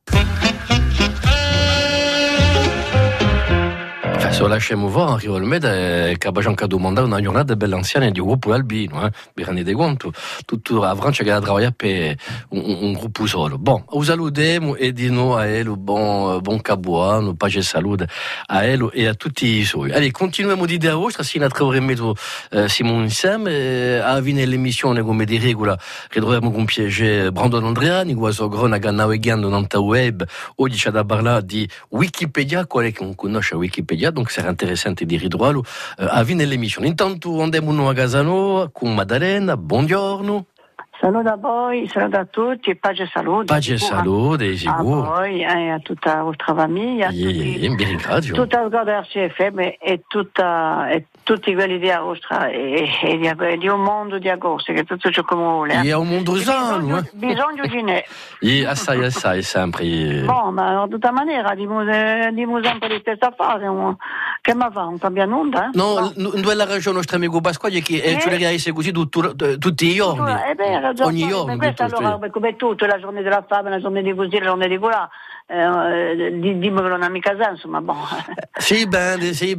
B: Se lo lasciamo voir, Riolmede, che abbiamo anche domandato una giornata bella anziana di gruppo albino, eh? Vi rendete conto? Tutto la Francia che ha lavorato per un, un gruppo solo. Bon, vi salutiamo e di noi a Elo, buon, buon cabuano, pace e salute a Elo e a tutti i suoi. Allez, continuiamo di dire vostra, sino a tre ore e mezzo eh, siamo insieme, eh, a fine l'emissione come di regola, ritroviamo con piacere Brandon Andreani, guaso cronaca navigando nel web, oggi c'è da parlare di Wikipedia, quale che non conosce Wikipedia, donc sarà interessante di ritrovarlo uh, a fine dell'emissione. Intanto andiamo a casa nostra con Maddalena, buongiorno.
C: Saluto a voi, saluto a tutti, pace e salute.
B: Pace e salute, sicuro.
C: A voi e a tutta la vostra famiglia.
B: Yeah, yeah, mi ringrazio.
C: Tutta la squadra R C F M e, tutta, e tutti quelli di Austria e, e di, di un mondo di agosto, che tutto ciò come vuole.
B: È un mondo sano, eh?
C: Bisogno di ne.
B: Yeah, assai, assai, sempre.
C: Bon, ma di tutta maniera, dimo sempre di stessa fase, che mi fa, non cambia nulla, eh?
B: No, non è la ragione nostro amico Pasquale che eh? ce l'hai così tutto, tutti i giorni.
C: È vero.
B: Ogni giorno,
C: questo allora come tutto, la giornata della fame, la giornata di così, la giornata di quella, eh, di, dimmi che non ha mica senso, ma boh.
B: Sì, bene, sì,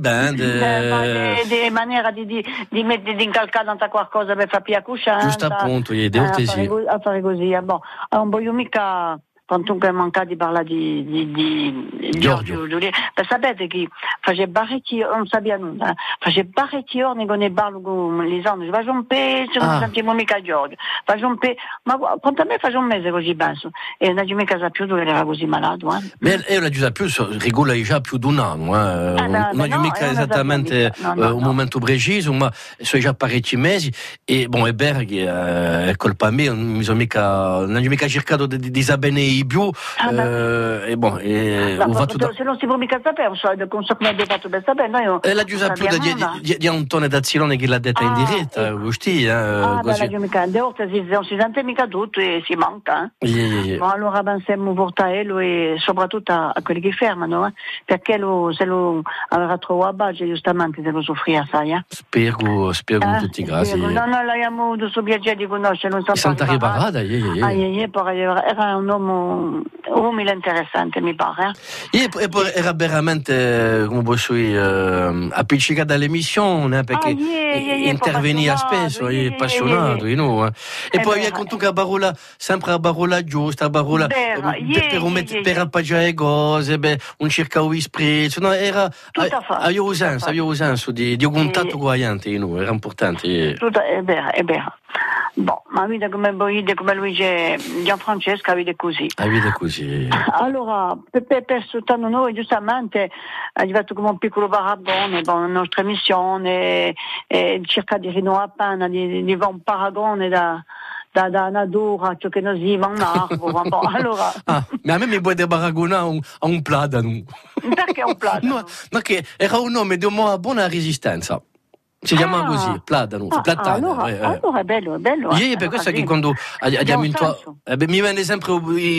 B: bene.
C: Di maniera di, di, di, di, di incalcare tanta qualcosa per far più cusciante.
B: Giusto appunto, gli devo
C: eh, a, fare, a fare così, eh, boh. Non voglio mica... Quantunque manca di parlare di, di, di Giorgio, Giorgio. Sapete che faceva parecchi, non sapeva nulla, faceva parecchi giorni che ne parlo con Lisandro, ci faccio un pezzo, non ah. sentiamo mica Giorgio, faccio un pezzo, ma quanto a me faccio un mese così penso, e non ci mica sa più dove era così malato. Eh.
B: Beh, io non ci sa più, rigola già più di un anno, eh. eh no, non no, mica esattamente no, no, un no. momento preciso, ma sono già parecchi mesi, e bon, è vero che eh, è colpa mia, non mi sono mica, non ho mica cercato di, di, di sapere più ah, eh, e bon, e
C: no, ho fatto da... se non si può mica sapere, non so come abbiamo fatto per sapere, noi
B: e la giusa più di, di, di un tono d'azione che l'ha detta ah, in diretta, eh. Gusti, eh,
C: ah,
B: così.
C: Beh, mica, si, non si sente mica tutto e si manca, eh. yeah, yeah, yeah. Ma allora pensiamo portarlo e soprattutto a, a quelli che fermano, eh, perché lo, se lo avrà troppo a base giustamente se lo soffrirà, sai, eh.
B: Spero, spero eh, tutti grazie.
C: No, no, l'abbiamo avuto piacere di conoscere, non so
B: Santa Riparata, yeah, yeah.
C: Ah, yeah, yeah, era un uomo umile interessante, mi pare.
B: E, e poi era veramente, come posso dire, appiccicato all'emissione, perché ah, yeah, yeah, interveniva spesso, è yeah, appassionato, yeah, yeah. E, e poi è conto che la parola, sempre la parola giusta, la parola per, yeah, per, yeah, per, yeah, per appaggiare le cose, beh, un circa un sprezzo, no, era, aveva un senso, aveva un senso di, di un contatto yeah. con la gente, era importante. Yeah.
C: Tutto è vero, è vero. Boh, ma vede come, come lui dice Gianfrancesca, vede così.
B: La vede così.
C: Allora, per, per, per soltanto noi, giustamente, è arrivato come un piccolo paragone, bon, la nostra missione è cercare di rinnovare appena, di, di fare un paragone da... da, da natura, ciò che noi siamo un arbore. Bon, allora...
B: ah, ma a me mi puoi paragonare a un, a un platano.
C: Perché un platano?
B: No, perché era un nome di una buona resistenza. Si chiama ah, così, platano, ah, platano.
C: Allora, eh, allora è bello, è bello.
B: Sì,
C: eh,
B: per questo che quando abbiamo intuito, eh, mi viene sempre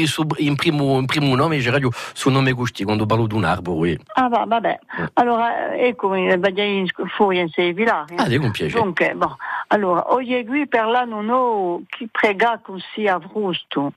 B: in primo, in primo nome, io radio sul nome gusti quando parlo di un arbore.
C: Ah, va, vabbè. Eh. Allora, ecco, vediamo fuori in sei villaggi.
B: Ah, con piacere.
C: Dunque, bon. Allora, oggi qui per l'anno nuovo, chi prega così a frusto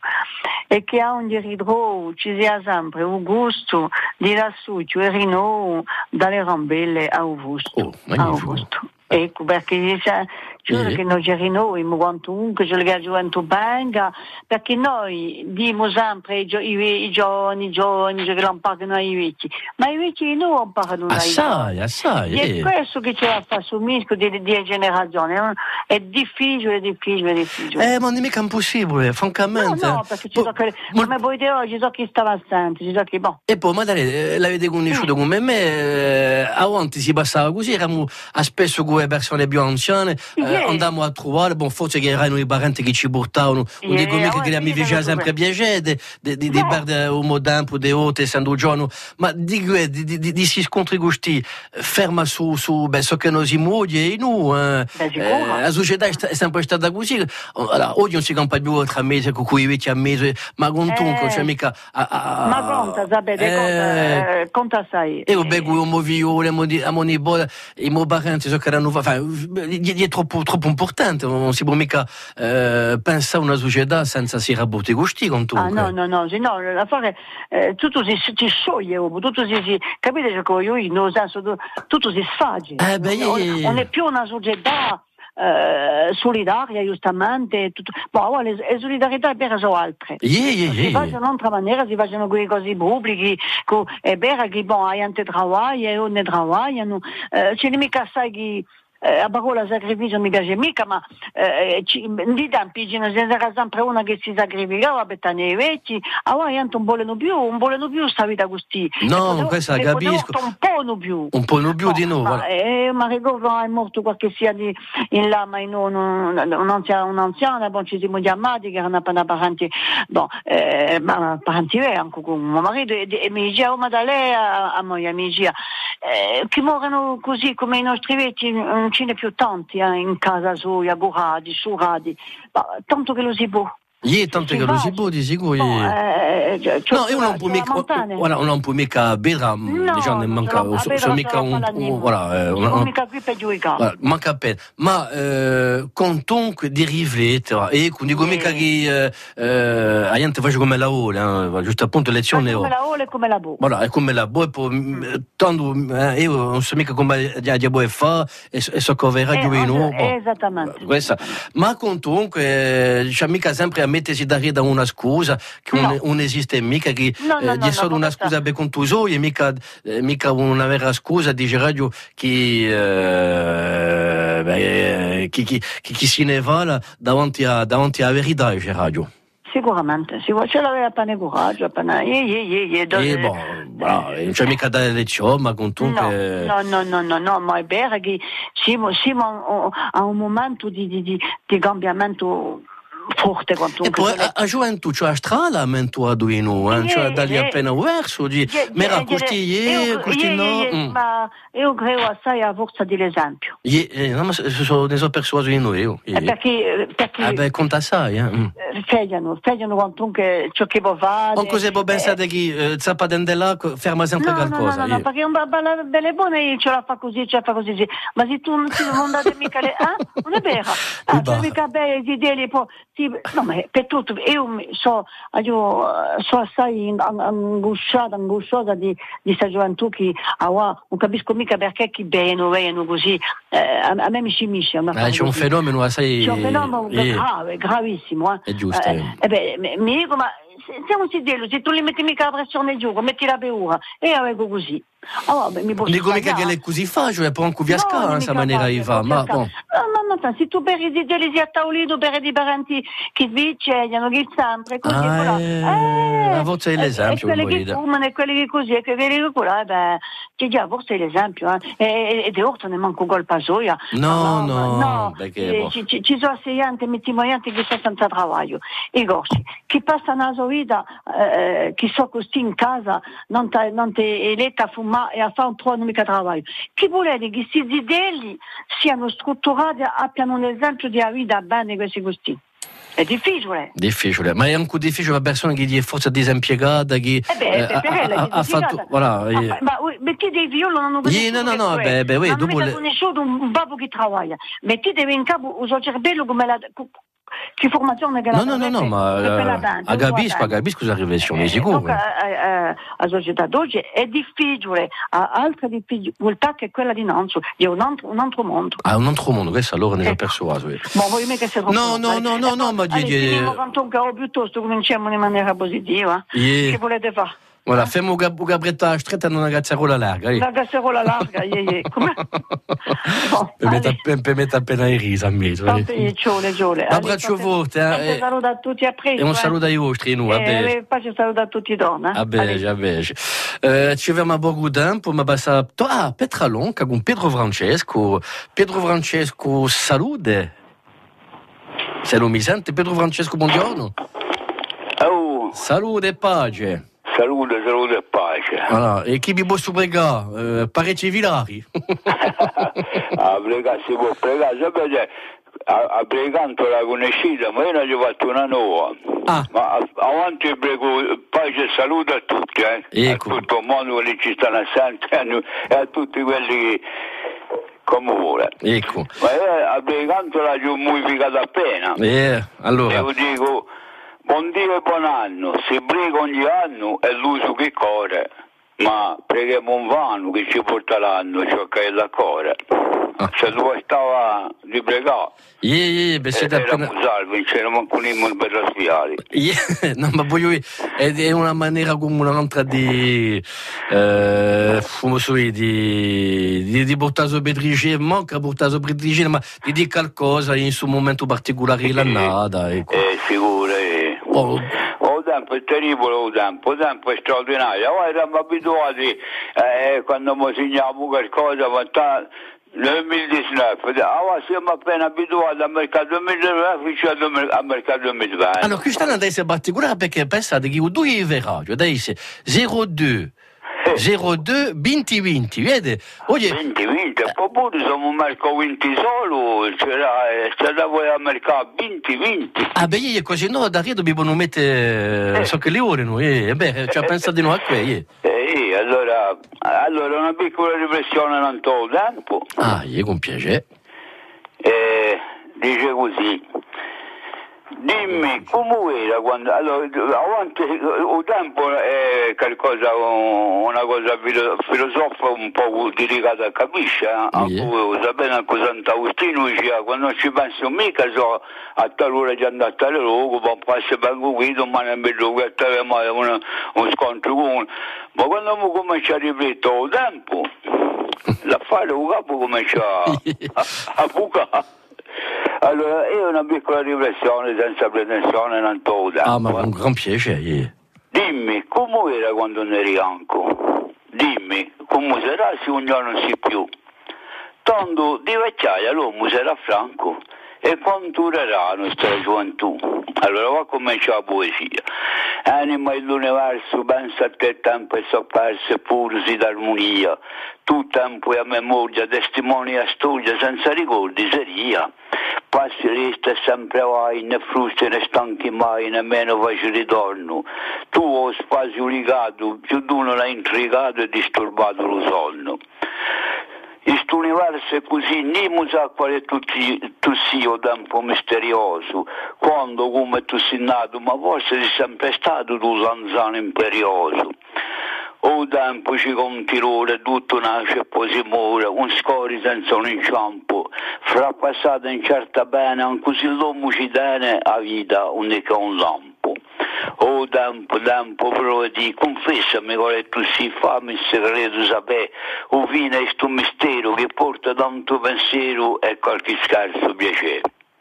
C: e che ha un diritto, ci sia sempre un gusto di lassù, cioè rino dalle rambelle a Augusto.
B: Oh, magnifico.
C: Ecco, perché giuro
B: sì.
C: che noi ci rinnoviamo quantunque, ce le gioventù benga, perché noi diciamo sempre i, i, i giovani, i giovani, che non parlano ai vecchi, ma i vecchi non parlano ai
B: giovani. Assai, assai.
C: E è questo che ce la fa sul mischio di, di generazioni, è difficile, è difficile, è difficile.
B: Eh, ma non è mica impossibile, francamente.
C: No, no, perché ci so che, Mol... come voi di oggi, so chi stava assente, ci so che, boh.
B: E poi, magari, l'avete conosciuto mm. come me, eh, a volte si passava così, eravamo a spesso con le persone più anziane, yeah. eh, andavamo a trovare, bon, forse che erano i parenti che ci portavano, yeah. un dei che mi faceva sempre piacere, di perdere un po' tempo, di ore, essendo giorno, ma di, di, di, di si scontri questi, ferma su, su, beh, so che noi si muoiono, e noi, eh, eh, la società è sempre stata così, allora, oggi non si campa più tra mesi, con cui vecchi a mesi, ma con tu, non c'è mica... A, a,
C: ma conta, sapete, eh, conta, eh, conta assai.
B: E io becco un mo' viole, a mo' nipote, i miei parenti so che erano, enfin, gli è troppo troppo importante, non si può mica eh, pensare a una società senza si rabotti gusti con tu.
C: Ah no, no, no, sì, no, l'affare eh, tutto si, si scioglie, tutto si, si capite che io, nel senso, tutto si sfagge.
B: Eh, beh,
C: non,
B: eh,
C: non è più una società eh, solidaria, giustamente. Tutto. Boh, le, le solidarietà per sono altre.
B: Yeah, yeah, yeah.
C: Si facciano in un'altra maniera, si facciano quelle cose pubbliche, è vero che bon, hai anche lavoro e non ne lavorano, eh, ce ne mica sai che Eh, a parola sacrificio mi piace mica, ma eh, ci, di tempi ce n'era sempre una che si sacrificava per tenere i vecchi, allora io non vogliono più, non vogliono più sta vita così.
B: No, questa la capisco.
C: Un po' non più.
B: Un po' non più no, di nuovo.
C: Ma, eh, ma ricordo è morto qualche sia di in là, ma in un, un, un'anziana, un'anziana, poi ci siamo chiamati che erano appena parenti, bon, eh, ma parenti veri anche con mio marito e, e mi diceva, oh, ma da lei a, a noi amici, eh, che morano così come i nostri vecchi, non ce ne più tanti eh, in casa sua, curati, surati, ma tanto che lo si può.
B: Gli tanto che lo si può di sicuro.
C: No, eh, cioè,
B: no, io non può mica, ora non può mica bere,
C: no,
B: diciamo, ne manca,
C: no,
B: so, so mica un, un voilà,
C: non una, mica qui per giudicare.
B: Manca appena, ma eh, con tonque di riflettere e quindi come mica che eh, a gente faccio come lavoro, eh, giusto appunto lezione
C: come lavoro e come lavoro.
B: Voilà, è come lavoro, e poi mm. tanto eh, io non so mica come di vuoi fare e so che verrà giù in nuovo.
C: Esattamente.
B: Questa, ma con tonque c'è mica sempre a mettersi da da una scusa che no. non esiste mica che
C: no, no,
B: eh,
C: no,
B: è solo
C: no,
B: una scusa per contuso e mica, eh, mica una vera scusa dice radio che eh, beh, chi, chi, chi, chi si ne va davanti a davanti alla verità dice radio.
C: Sicuramente, ce l'aveva appena coraggio, appena e e e
B: e bon, non c'è mica da lezione, ma con tu
C: no,
B: che...
C: no, no, no, no, no, ma è vero che siamo, siamo a un momento di, di, di, di cambiamento forte quanto
B: e poi a, a gioventù cioè a strada mento a Duino eh, cioè da lì appena verso di mera costiglie così no
C: ma io credo assai a forza dell'esempio
B: no ma sono ne so persuaso di noi io
C: perché perché
B: ah beh conta assai eh
C: fegliano fegliano quanto che ciò che può fare
B: o cos'è può pensare che zappa dendella ferma sempre qualcosa
C: no no no perché un bella belle buone ce la fa così ce la fa così ma se tu non date mica le ah non è vero ah c'è mica belle idee poi sì, no, ma per tutto, io so, io so assai angosciata, angosciosa di, di sta gioventù che ah, non capisco mica perché chi bene, vedono così, eh, a, a me mi scimisce.
B: Eh, c'è un fenomeno assai...
C: C'è un fenomeno eh, grave, gravissimo. Eh.
B: È giusto.
C: Eh, eh, beh, mi dico, ma se non si dello, se tu li metti mica la pressione giù, metti la paura, e io vengo così. Allora, mi posso
B: dico mica che è così facile, poi anche via scala, in questa maniera di fare, ma bon.
C: No, no, no, se tu per i deli a tavolino, per i parenti che sviccellano, che sempre, così,
B: ah, eh, a voce è l'esempio.
C: E quelli che fumano, e quelli che così, e quelli che quella, beh, che già, forse è l'esempio, eh, e di orto ne manco colpa soia.
B: No, no, no, perché...
C: Ci sono asseianti, mettimonanti che sono senza lavoro, i gorsi, che passano la sua vita, che sono così in casa, non ti eletta a fumare, e a fare un po' non mica lavoro. Chi vuole che questi idei siano strutturati, abbiano un esempio di vita bene questi gusti. È difficile.
B: Difficile, ma è anche difficile per persone che è forse disimpiegata, che
C: eh beh, eh, ha, ha fatto... Voilà, ah,
B: eh.
C: Ma mettete i io non ho conosciuto.
B: No, no, no, beh, beh,
C: non
B: dopo
C: ho
B: le...
C: conosciuto un babbo che lavora. Mettete in capo il suo cervello come la... Che formazione che
B: no, no, no, no, ma a capisco, a capisco la riflessione, sicuro.
C: La società d'oggi è difficile, ha altre difficoltà che quella di Nanzo, è un altro, un altro mondo.
B: Ah, un altro mondo, questo allora ne ho persuaso.
C: Ma vuoi me che sei
B: No, no, no, no, no, ma...
C: Allora, quanto piuttosto cominciamo in maniera positiva. Che volete fare?
B: Voilà, fais mon gabretta stretta in una cazzarola larga.
C: Una cazzarola larga, ie, ie. Come?
B: Per mettere appena i risa a me.
C: Ciole, ciole.
B: Un abbraccio forte.
C: Un saluto a tutti, a presto.
B: E un saluto ai vostri, noi.
C: E poi un saluto a tutti, donna.
B: A bege, a bege. Ci vediamo a poco tempo, ma basta... Ah, Petralon, con Pedro Francesco. Pedro Francesco, salute. Se lo mi sente, Pedro Francesco, buongiorno.
E: Oh.
B: Salute e pace.
E: Salute, salute e pace.
B: Allora, e chi vi posso pregare? Eh, parecchi vilari.
E: A pregare si può pregare, sapete, a, a pregando la conoscita, ma io ne ho fatto una nuova.
B: Ah.
E: Ma avanti prego pace e salute a tutti, eh.
B: Ecco.
E: A tutto il mondo che ci stanno assenti e a tutti quelli che come vuole.
B: Ecco.
E: Ma io a Breganto la giustificato appena.
B: Eh, allora.
E: Io dico, buon Dio e buon anno, si briga ogni anno e l'uso che corre, ma preghiamo un vano che ci porta l'anno, ciò che è la core. Ah. Se tu stava di pregare.
B: Yeah, yeah, beh, siete
E: era
B: appena...
E: salvo, non c'era manco un per raspiare.
B: Yeah, no, ma voglio dire, è, è una maniera come un'altra di, eh, come so, di, di, di portare su Betrigine, manca portare su Betrigine, ma di dire qualcosa in un momento particolare dell'annata. Ecco.
E: Eh, sicuro, eh.
B: Oh.
E: O tempo è terribile, o tempo, o tempo è straordinario. Ora siamo abituati, eh, quando mi segniamo qualcosa, ma ta... nel duemiladiciannove, allora siamo appena abituati al mercato duemiladiciannove fino al mercato duemilaventi.
B: Allora, quest'anno adesso è particolare perché pensate che due veraggio, adesso zero due, zero due, venti venti, vedi?
E: venti venti, poi siamo un mercato venti solo, c'era, c'era voi al mercato venti venti.
B: Ah beh, io così no, da rio dobbiamo mettere, eh. so che le ore noi, eh, beh, ci ha pensato di noi a qui.
E: Eh, allora, allora una piccola riflessione non tolgo tempo.
B: Ah, io con piacere.
E: Eh, dice così. Dimmi, come era quando... Allora, avanti, il tempo è qualcosa, una cosa filosofica un po' dedicata a capisce, eh? Yeah. Sapete a cosa Sant'Agostino diceva, quando non ci penso mica so a tal'ora di andare a tale luogo, poi passa per qui, domani è bello che a tale un, un scontro con... Ma quando mi comincia a riflettere il tempo, l'affare il capo comincia a, a, a bucare. Allora, io ho una piccola riflessione senza pretensione, non tolgo.
B: Ah, ma con gran piacere. Yeah.
E: Dimmi, come era quando ne eri bianco? Dimmi, come sarà se un giorno non si più? Tanto di vecchiaia l'uomo sarà franco e quanto durerà la nostra gioventù? Allora, qua comincia la poesia. Anima dell'universo, pensa a te tempo e sopperse pursi d'armonia. Tu tempo e a memoria, testimonia storia, senza ricordi seria. Passi resta e sempre vai, né frusti né stanchi mai, nemmeno facci ritorno. Tu ho spazio legato, più d'uno l'ha intrigato e disturbato lo sonno. Questo universo è così, non sa quale tu, tu sia o tempo misterioso, quando come tu sei nato, ma forse sei sempre stato tu zanzano imperioso. O tempo ci conti l'ora, tutto nasce e poi si muore, un scori senza un inciampo, fra passato in certa bene, anche se l'uomo ci tiene a vita, unica un lampo. O tempo, tempo, però di confessami quale tu si fammi il segreto sapere, o fine è sto mistero che porta tanto pensiero e qualche scarso piacere.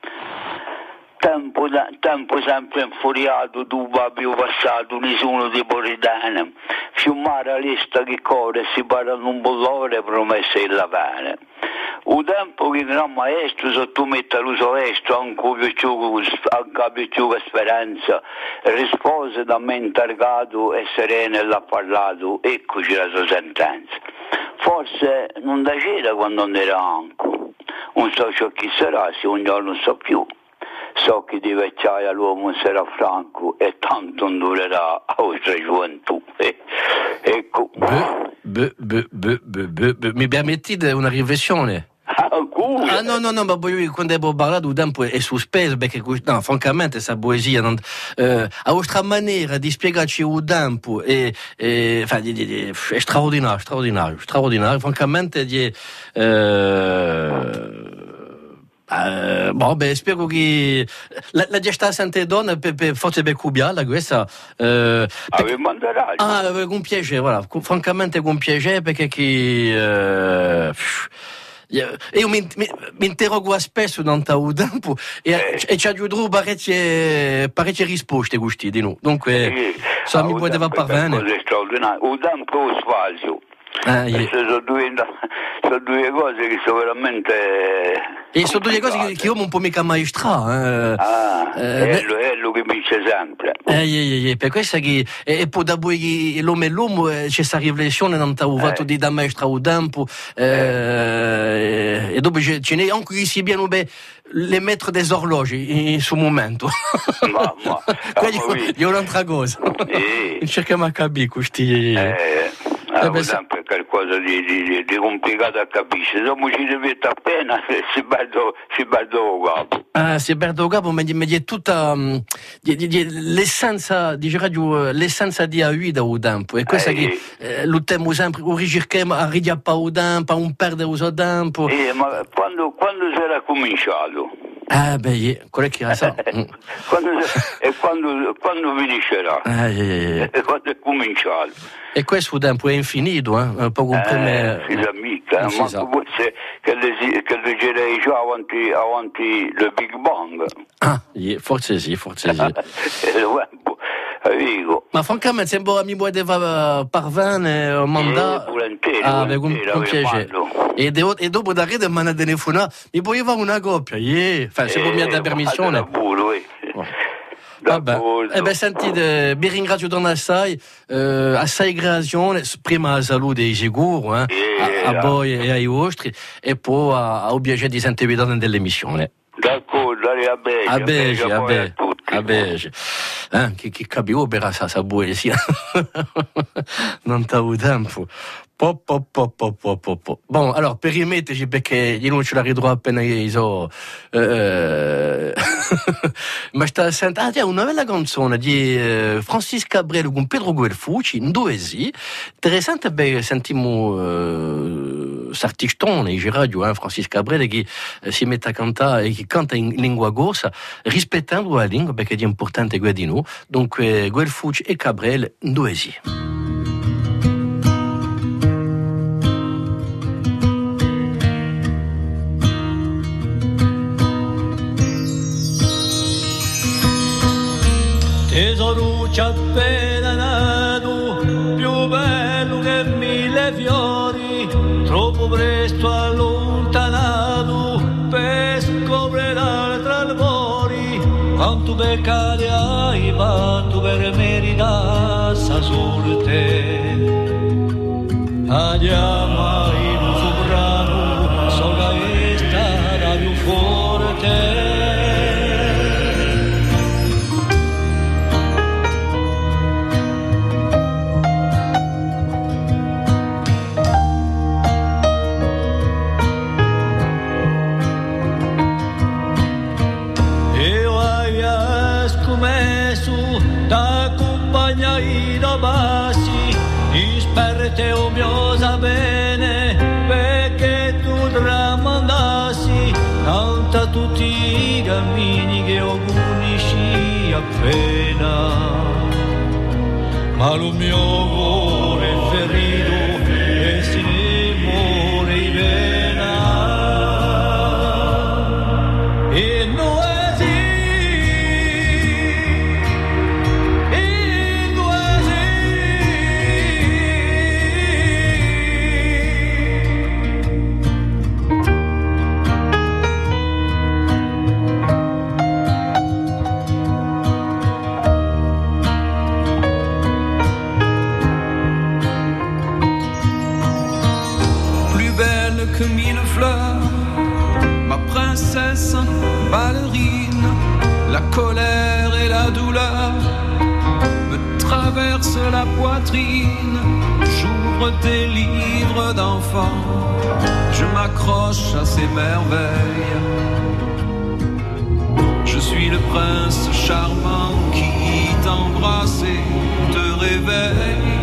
E: Tempo, tempo sempre infuriato, tu babio passato, nessuno di Poridana, fiumare a lista che corre, si parla in un bollore, promesse in lavane. Un tempo che gran maestro sottomette all'uso estro, anche più che speranza, rispose da me intargato e sereno e l'ha parlato, eccoci la sua sentenza. Forse non da c'era quando non era anche, non so ciò chi sarà, se un giorno non so più. So che di vecchiaia l'uomo sarà franco e tanto non durerà a vostra gioventù. Eh, ecco.
B: Beh, beh, beh, beh, beh, beh. Mi permettete una riflessione?
E: Ah,
B: ah no, no, no, ma quando ho parlato del tempo è sospeso perché, no, francamente, questa poesia, non, eh, a vostra maniera di spiegarci il tempo è, è, è, è straordinario, straordinario, straordinario, francamente, di, eh, Uh, boh, beh, spero che la, la gesta sente donna per, per, forse per cubiarla questa uh,
E: per... mandato
B: ah, con piacere, voilà, francamente con piacere perché che uh, io mi, mi, mi interrogo spesso dans il tempo e, eh. e ci aggiungerò parecchie, parecchie risposte questi di noi, dunque sì. So, ah, mi poteva parvenire
E: il tempo e lo spazio.
B: Ah, yeah.
E: sono, due, sono due cose che sono veramente
B: e sono due cose che, che io non può mica maestrare eh.
E: ah,
B: eh,
E: è, lo, è lo che mi dice sempre
B: eh, yeah, yeah, per questo che e, e poi dopo l'uomo e l'uomo c'è questa riflessione non ti ho fatto di da maestra o tempo eh, eh. e dopo ce n'è anche ici bien beh le mettre des orologi in suo momento
E: ma, ma,
B: quindi io un'altra cosa eh. cerchiamo a capire questi
E: eh. Ah, eh beh, sempre qualcosa cosa di, di, di complicato a capire. Se dopo ci deve appena si perdo, si perdo il capo.
B: Ah, si perde il capo, ma è tutta um, di, di, di, l'essenza di radio, l'essenza di A U da un tempo. E questa eh, che eh, lo temo sempre, o ricerchiamo a ridiappa un tempo, a non perdere il tempo.
E: Eh, ma quando, quando si era cominciato?
B: Ah, beh, quello che la sa.
E: quando, e quando, quando finiscerà?
B: Ah, yeah, yeah.
E: E quando è cominciato?
B: E questo tempo è infinito, eh? Un po' come...
E: Eh, si sa mica, eh, ma forse che le, che leggerei già avanti, avanti il Big Bang.
B: Ah, yeah, forse sì, forse sì.
E: Amico.
B: Ma francamente sembra mi vuoi parvenire un mandato.
E: Eh, volentieri,
B: ah,
E: volentieri,
B: con piacere. E, de- e dopo da rete mi hanno telefonato, mi puoi fare una coppia? Yeah. Enfin, se vuoi mi dare permissione.
E: Lavoro, eh.
B: Vabbè, eh beh, sentite, vi ringrazio assai, eh, assai grazie, prima a salute di sicuro, eh, yeah, a, a voi e ai vostri, e poi a, a piacere di sentirvi nell'emissione.
E: D'accordo, a bene,
B: a bene, a bene,
E: a
B: bene. Eh, che, che capivo per la sa poesia, non t'avevo tempo. Po, po, po, po, po, po, po. Bon, allora, per rimetterci, perché io non ce la ridrò appena io eh, ma sta sentendo, ah, una bella canzone di eh, Francis Cabrel con Pedro Guelfucci, in due sì, interessante, beh, sentiamo eh, s'artistone, in radio, eh, Francis Cabrel, che eh, si mette a cantare e che canta in lingua corsa, rispettando la lingua, perché è importante quella di noi, dunque Guelfucci e Cabrel, in due sì.
U: Tesoruccio appena nato, più bello che mille fiori, troppo presto allontanato per scoprire l'altro albori. Quanto peccati hai fatto per meritare sta sorte? Andiamo in un soprano, so che è stata più forte. Te o mio sa bene perché tu tramandassi tanta tutti i cammini che ho conosci appena, ma lo mio cuore è ferito e si ne muore in pena e non ballerine, la colère et la douleur me traversent la poitrine. J'ouvre des livres d'enfants, je m'accroche à ces merveilles. Je suis le prince charmant qui t'embrasse et te réveille.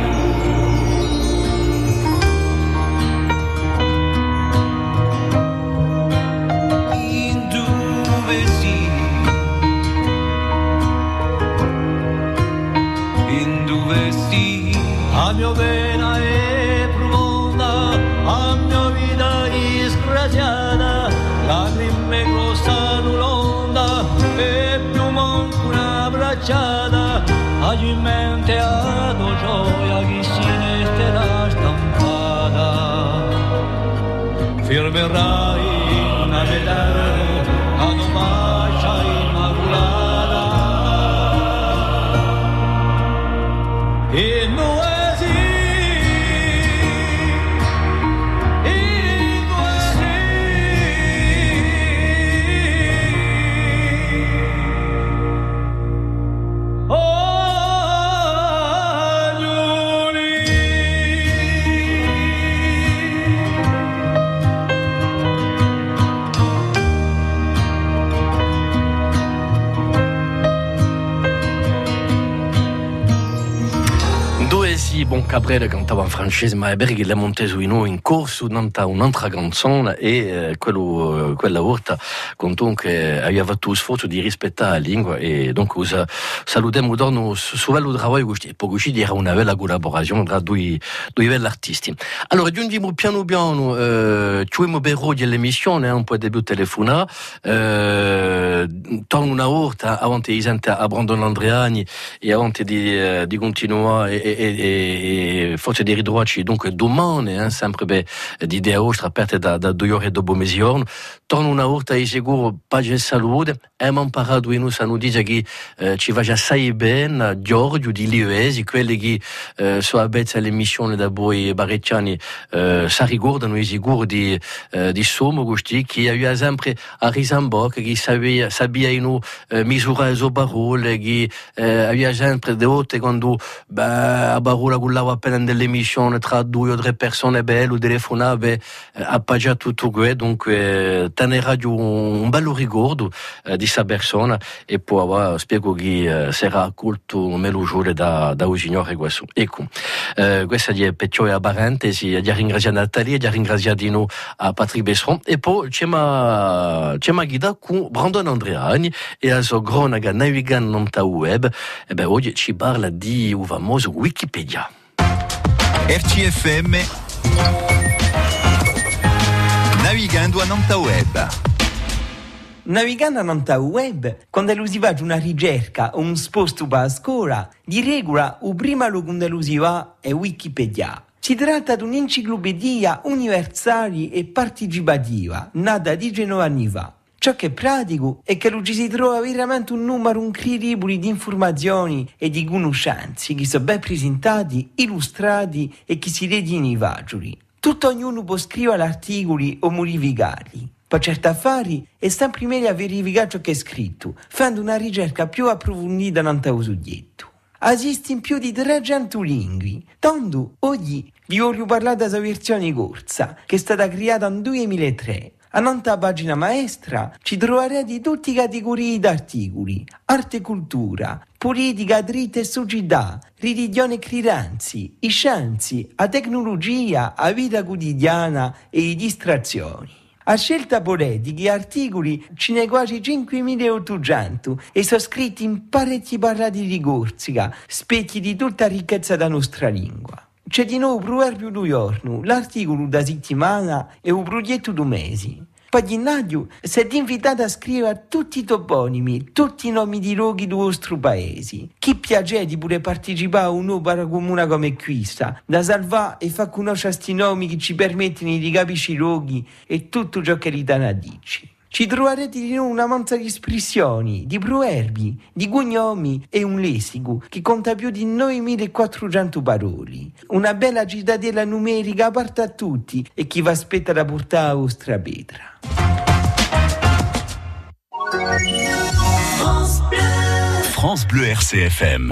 U: A mia vena è profonda, a mia vita disgraziata, lacrime crossano l'onda e più manco una bracciata, hai in mente a tua gioia che sinistra stampata, firmerai una medaglia a tua faccia immacolata e non
B: sì, Bon Cabrera cantava in francese, ma è vero che l'è montato in, in corso un'altra canzone e eh, quello, quella volta comunque aveva tutto sforzo di rispettare la lingua e donc usa, salutiamo dono su quello lavoro e poi così era una bella collaborazione tra due, due belli artisti. Allora giungiamo piano piano, eh, ci abbiamo berro dell'emissione, un po' di telefonare, eh, torno una volta avanti di gente a Brandon Andreani e avanti di, eh, di continuare e, e, e, e forse di ridroarci dunque domani, eh, sempre beh, di idee ostre aperte da, da due ore dopo mezzogiorno. Torno una volta di sicuro pace e salute. Abbiamo imparato in us a dire che eh, ci va già assai bene Giorgio di Lievesi, quelli che eh, sono abituati all'emissione da voi barecciani eh, si ricordano di sicuro di, eh, di Somo Gusti, che aveva sempre a Risambocca, che sapeva, sapeva eh, misurare le parole, che eh, aveva sempre de volte quando beh, a parola gullava appena dell'emissione tra due o tre persone belle o telefonava eh, appaggiato tutto questo, dunque eh, tenere un, un bello ricordo eh, di questa persona e poi spiego che eh, sarà accolto un melo giorno da, da un signore questo. Ecco, eh, questa è piccola parentesi, di ringraziare Natalia, di ringraziare di noi a Patrick Besson e poi c'è ma c'è ma guida con Brandon Andreani e la sua cronaca navigando nel web e beh oggi ci parla di un famoso Wikipedia.
A: R C F M navigando a nonta web.
F: Navigando a nonta web, quando si fa una ricerca o un sposto per la scuola, di regola il primo luogo dove si va è Wikipedia. Si tratta di un'enciclopedia universale e partecipativa, nata diciannove anni fa. Ciò che è pratico è che ci si trova veramente un numero incredibile di informazioni e di conoscenze che sono ben presentati, illustrati e che si leggono facili. Tutto ognuno può scrivere articoli o modificarli. Per certi affari è sempre meglio verificare ciò che è scritto, facendo una ricerca più approfondita nel soggetto. Esistono più di trecento lingue, tanto oggi vi voglio parlare della versione corsa, che è stata creata nel duemilatré. A nonta pagina maestra ci troverete tutte le categorie di articoli: arte e cultura, politica, diritto e società, religione e credenze, i scienze, la tecnologia, la vita quotidiana e le distrazioni. A scelta politica, gli articoli ce ne quasi cinquemilaottocento e sono scritti in parecchi parlati di Corsica, specchi di tutta la ricchezza della nostra lingua. C'è di nuovo il proverbio du giorno, l'articolo da settimana e un progetto du mese. Paginaggio, siete invitati a scrivere tutti i toponimi, tutti i nomi di luoghi del vostro paese. Chi piace di pure partecipare a un'opera comune come questa, da salvare e far conoscere questi nomi che ci permettono di capire i luoghi e tutto ciò che li danno a dici. Ci troverete di nuovo una manza di espressioni, di proverbi, di cognomi e un lessico che conta più di novemilaquattrocento parole. Una bella cittadella numerica aperta a tutti e chi vi aspetta da portare la vostra pietra.
Q: France Bleu R C F M.